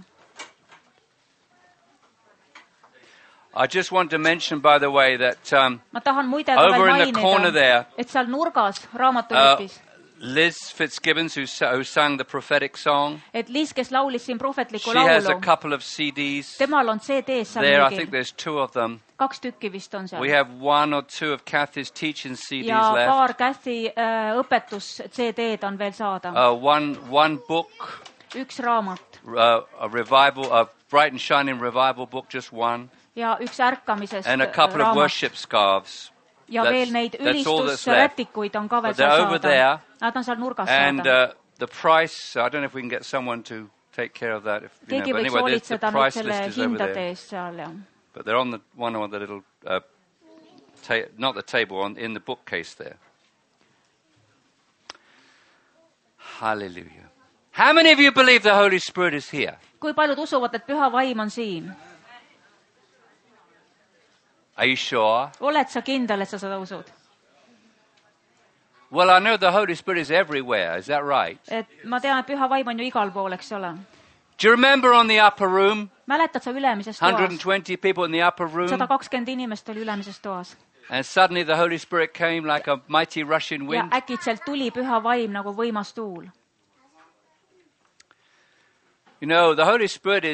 S1: I just want to mention, by the way, that
S2: ma tahan muide
S1: over in the corner there,
S2: et seal nurgas raamatulõpis,
S1: Liz Fitzgibbons, who sang the prophetic song,
S2: et Liz, kes laulis siin prohvetlikku
S1: laulu, she has a couple of CDs.
S2: Temal on CD-s seal
S1: there, I think there's 2 of them.
S2: 2 tükki vist on seal.
S1: We have 1 or 2 of Kathy's teaching CDs
S2: ja
S1: left.
S2: Ja paar Kathy õpetus CD-d on veel saada.
S1: One book.
S2: 1 raamat.
S1: A revival, a bright and shining revival book, just 1.
S2: Ja 1 ärkamisest
S1: and a couple
S2: raamat.
S1: Of worship scarves.
S2: Ja veel neid ülistusrätikuid on ka veel saada. Nad on seal nurgas
S1: and,
S2: saada.
S1: The price, I don't know if we can get someone to take care of that.
S2: Keegi võiks hoolitseda nüüd selle hindade eest seal. Ja.
S1: But they're on one of the little, not the table, in the bookcase there. Hallelujah. How many of you believe the Holy Spirit is here?
S2: Kui paljud usuvad, et Püha Vaim on siin?
S1: Are you sure?
S2: Oled sa kindel, et sa seda usud?
S1: Well, I know the Holy Spirit is everywhere. Is that right?
S2: Et ma tean, et Püha Vaim on ju igal pool, eks ole.
S1: Do you remember on the upper room?
S2: Mäletad sa ülemises toas?
S1: 120 people in the upper room.
S2: 120 inimest oli ülemises toas.
S1: And suddenly the Holy Spirit came like a mighty rushing wind.
S2: Ja äkitselt tuli Püha Vaim nagu võimas tuul.
S1: You know, the Holy Spirit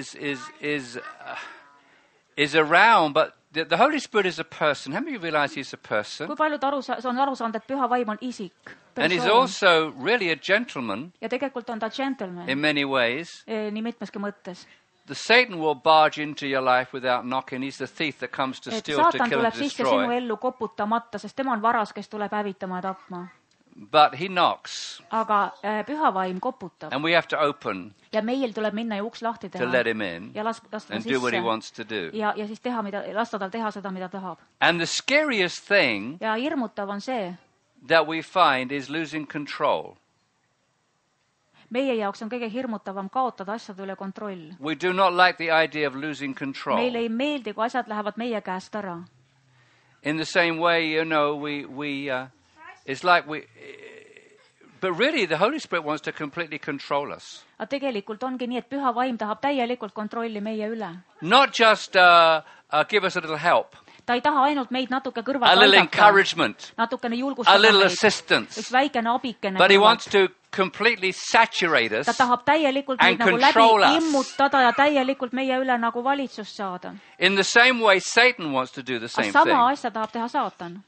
S1: is around, but the Holy Spirit is a person. How many of you realize he's a person?
S2: Kui paljud on aru saanud, et Püha Vaim on isik?
S1: And he's also really a gentleman.
S2: Ja tegelikult on ta gentleman.
S1: In many ways.
S2: Nii mitmeski mõttes.
S1: The Satan will barge into your life without knocking. He's the thief that comes to steal, to kill and destroy.
S2: Saatan tuleb sisse sinu ellu koputamata, sest tema on varas, kes tuleb hävitama ja tapma.
S1: But he knocks.
S2: Aga Püha Vaim koputab.
S1: And we have to open.
S2: Ja meil tuleb minna ja uks lahti teha.
S1: To let him in.
S2: Ja lasta
S1: and sisse. Do what he wants to do.
S2: Ja siis lasta tal teha seda, mida tahab.
S1: And the scariest thing.
S2: Ja hirmutav on see.
S1: That we find is losing control.
S2: Meie jaoks on kõige hirmutavam kaotada asjade üle kontroll.
S1: We do not like the idea of losing control.
S2: Meile ei meeldi, kui asjad lähevad meie käest ära.
S1: In the same way, you know, it's like but really the Holy Spirit wants to completely control us.
S2: Aga tegelikult ongi nii, et Püha Vaim tahab täielikult kontrolli meie üle.
S1: Not just give us a little help.
S2: Ta ei taha ainult meid natuke kõrvalt
S1: aidata. A little encouragement.
S2: Natukene julgustada
S1: meid. A little assistance.
S2: Üks väikene abikene.
S1: But he wants to completely saturate us.
S2: Ta tahab täielikult meid nagu läbi immutada ja täielikult meie üle nagu valitsust saada.
S1: In the same way Satan wants to do the same thing.
S2: Sama asja tahab teha Saatan.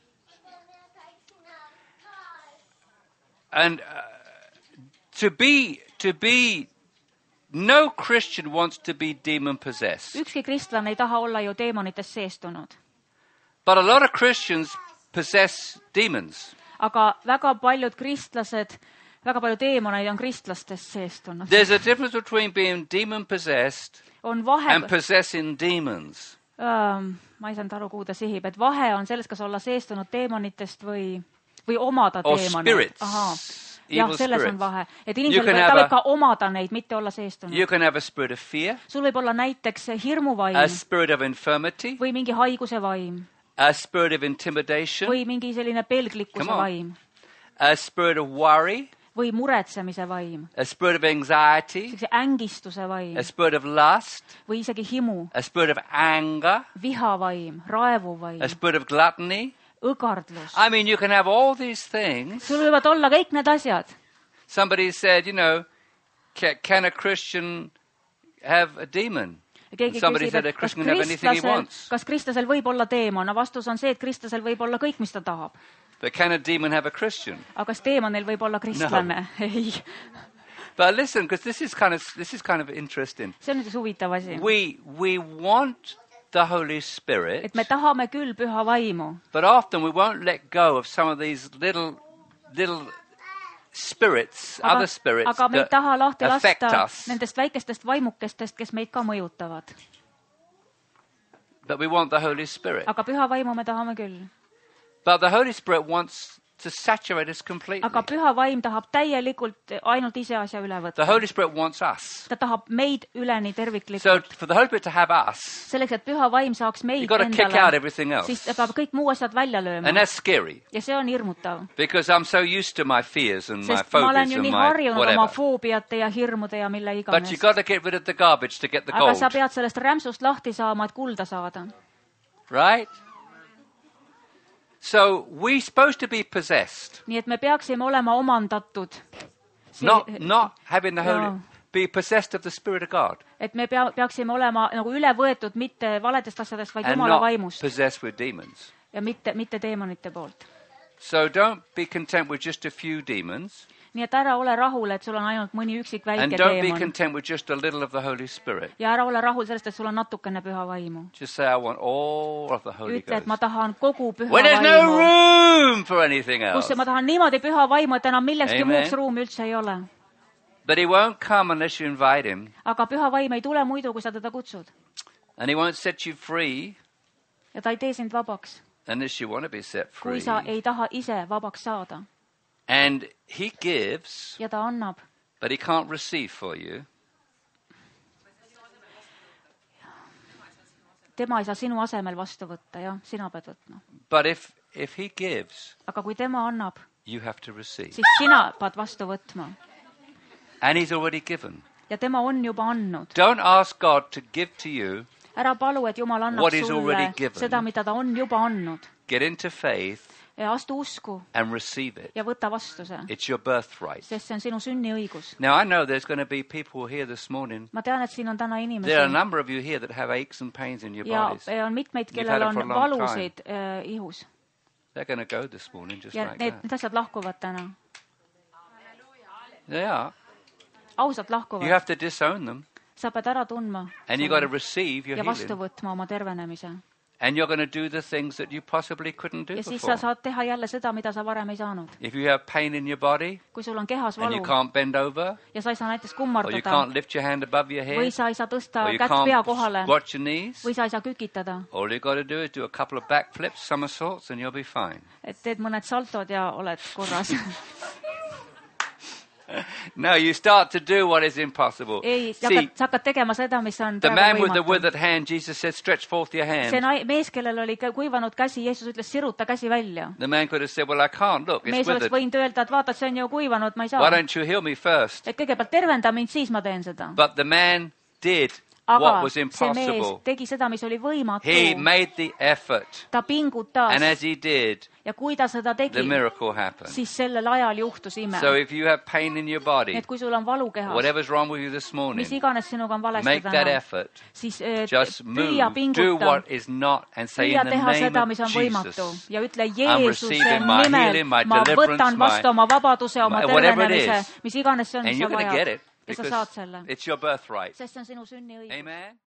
S1: And to be no Christian wants to be demon possessed.
S2: Ükski kristlane ei taha olla ju deemonitest seestunud.
S1: But a lot of Christians possess demons.
S2: Aga väga paljud kristlased, väga palju deemoneid on kristlastest seestunud.
S1: There's a difference between being demon possessed and possessing demons.
S2: Ma ei saanud aru, kuhu ta sihib, et vahe on selles, kas olla seestunud deemonitest või omada deemoneid. Jah, selles on vahe. Et inimesel võib ka omada neid, mitte olla seestunud.
S1: You can have a spirit of fear.
S2: Sul võib olla näiteks hirmuvaim.
S1: A spirit of infirmity.
S2: Või mingi haiguse vaim.
S1: A spirit of intimidation.
S2: Või mingi selline pelglikkuse vaim.
S1: A spirit of worry.
S2: Või muretsemise vaim.
S1: A spirit of anxiety.
S2: Ängistuse vaim.
S1: A spirit of lust.
S2: Või isegi himu.
S1: A spirit of anger.
S2: Vihavaim, raevuvaim.
S1: A spirit of gluttony.
S2: Õgardlus.
S1: I mean, you can have all these things.
S2: Sul võivad olla kõik need asjad.
S1: Somebody said, you know, can a Christian have a demon? Somebody said a Christian can have anything he wants.
S2: Kas kristlasel võib olla teemon? No vastus on see, et kristlasel võib olla kõik, mis ta tahab.
S1: But can a demon have a Christian?
S2: Aga kas deemonil võib olla kristlane? Ei.
S1: But listen, because this is kind of interesting.
S2: See on nüüd huvitav asi.
S1: We want the Holy Spirit.
S2: Et me tahame küll püha vaimu.
S1: But often we won't let go of some of these little spirits, other spirits
S2: aga me ei taha lahti
S1: affect
S2: lasta
S1: us.
S2: Nendest väikestest vaimukestest, kes meid ka mõjutavad.
S1: But we want the Holy Spirit.
S2: Aga püha vaimu me tahame küll.
S1: But the Holy Spirit wants to saturate us completely.
S2: Aga püha vaim tahab täielikult ainult ise asja üle võtta.
S1: The Holy Spirit wants us.
S2: Ta tahab meid üleni terviklikult.
S1: So for the Holy Spirit to have us,
S2: selleks, et püha vaim saaks meid
S1: endale,
S2: siis ta peab kõik muu asjad välja lööma.
S1: And that's scary.
S2: Ja see on hirmutav.
S1: Because I'm so used to my fears and my phobias and my whatever. Sest ma olen ju nii harjunud oma foobiate ja hirmude ja mille iganes. But you got to get rid of the garbage to get the gold.
S2: Aga sa pead sellest rämpsust lahti saama, et kulda saada.
S1: Right? So we're supposed to be possessed.
S2: Nii et me peaksime olema omandatud.
S1: Not having the Holy be possessed of the Spirit of God.
S2: Et me peaksime olema nagu üle võetud mitte valedest asjadest, vaid Jumala vaimust.
S1: And not possessed with demons.
S2: Ja mitte deemonite poolt.
S1: So don't be content with just a few demons.
S2: Nii et ära ole rahul, et sul on ainult mõni üksik väike
S1: and don't be content with just a little of the Holy Spirit.
S2: Ja ära ole rahul sellest, et sul on natukene püha vaimu.
S1: Just say, I want all of the Holy Ghost.
S2: Ütle, et ma tahan kogu püha
S1: when there's
S2: vaimu.
S1: No room for anything else.
S2: Kus ma tahan niimoodi püha vaimu, et enam millekski muuks ruumi üldse ei ole.
S1: But he won't come unless you invite him.
S2: Aga püha vaim ei tule muidu, kui sa teda kutsud.
S1: And he won't set you free.
S2: Ja ta ei tee sind vabaks.
S1: Unless you want to be set free.
S2: Kui sa ei taha ise vabaks saada.
S1: And he gives,
S2: ja ta annab.
S1: But he can't receive for you.
S2: Tema ei saa sinu asemel vastu võtta, jah, sina pead võtma.
S1: But if he gives,
S2: aga kui tema annab,
S1: you have to receive.
S2: Siis sina pead vastu võtma.
S1: And he's already given.
S2: Ja tema on juba andnud.
S1: Don't ask God to give to you
S2: ära palu, et Jumal annab sulle seda, mida ta on juba andnud.
S1: Get into faith.
S2: Ja astu usku.
S1: And receive it.
S2: Ja võta vastu see.
S1: It's your birthright.
S2: Sest see on sinu sünniõigus.
S1: Now I know there's going to be people here this morning.
S2: Ma tean, et siin on täna inimesi.
S1: There are a number of you here that have aches and pains in your bodies.
S2: Ja on mitmeid, kellel on valusid ihus.
S1: They're going to go this morning just
S2: ja
S1: like that.
S2: Need asjad lahkuvad täna.
S1: They are.
S2: Ausalt lahkuvad.
S1: You have to disown them.
S2: Sa pead ära tundma.
S1: And you got to receive your
S2: healing. Ja vastu võtma oma tervenemise.
S1: And you're going to do the things that you possibly couldn't do before.
S2: Ja siis sa saad teha jälle seda, mida sa varem ei saanud.
S1: If you have pain in your body,
S2: kui sul on kehas valu,
S1: and you can't bend over,
S2: ja sa ei saa näiteks kummardada,
S1: or you can't lift your hand above your head,
S2: või sa ei saa tõsta kätt pea kohale,
S1: squat your knees,
S2: või sa ei saa kükitada.
S1: All you got to do is do a couple of backflips, somersaults, and you'll be fine.
S2: Et teed mõned saltod ja oled korras.
S1: No, you start to do what is impossible.
S2: Ei, sa hakkad tegema seda, mis on
S1: the man with the withered hand, Jesus said, stretch forth your hand.
S2: See mees, kellel oli kuivanud käsi, Jeesus ütles, siruta käsi välja.
S1: The man could have said, well, I can't, look, it's
S2: mees
S1: withered.
S2: Mees oleks võinud öelda, et vaata, see on ju kuivanud, ma ei saa.
S1: Why don't you heal me first?
S2: Et kõigepealt tervenda mind, siis ma teen seda.
S1: But the man did what was impossible.
S2: See mees tegi seda, mis oli võimatu.
S1: He made the effort.
S2: Ta pingutas.
S1: And as he did,
S2: ja kui ta seda tegi,
S1: the miracle happened.
S2: Siis sellel ajal juhtus ime.
S1: So if you have pain in your body,
S2: et kui sul on valu kehas,
S1: whatever's wrong with you this morning,
S2: mis iganes sinuga on valesti
S1: make that effort.
S2: Siis
S1: just move, do what is not, and say in the name
S2: seda,
S1: of
S2: mis on
S1: Jesus,
S2: ja ütle Jeesuse nimel, ma võtan vastu oma vabaduse, oma tervenemise, mis iganes see on, mis sa vajad.
S1: Ja sa saad selle. It's your birthright.
S2: Sest see on sinu sünniõigus.
S1: Amen.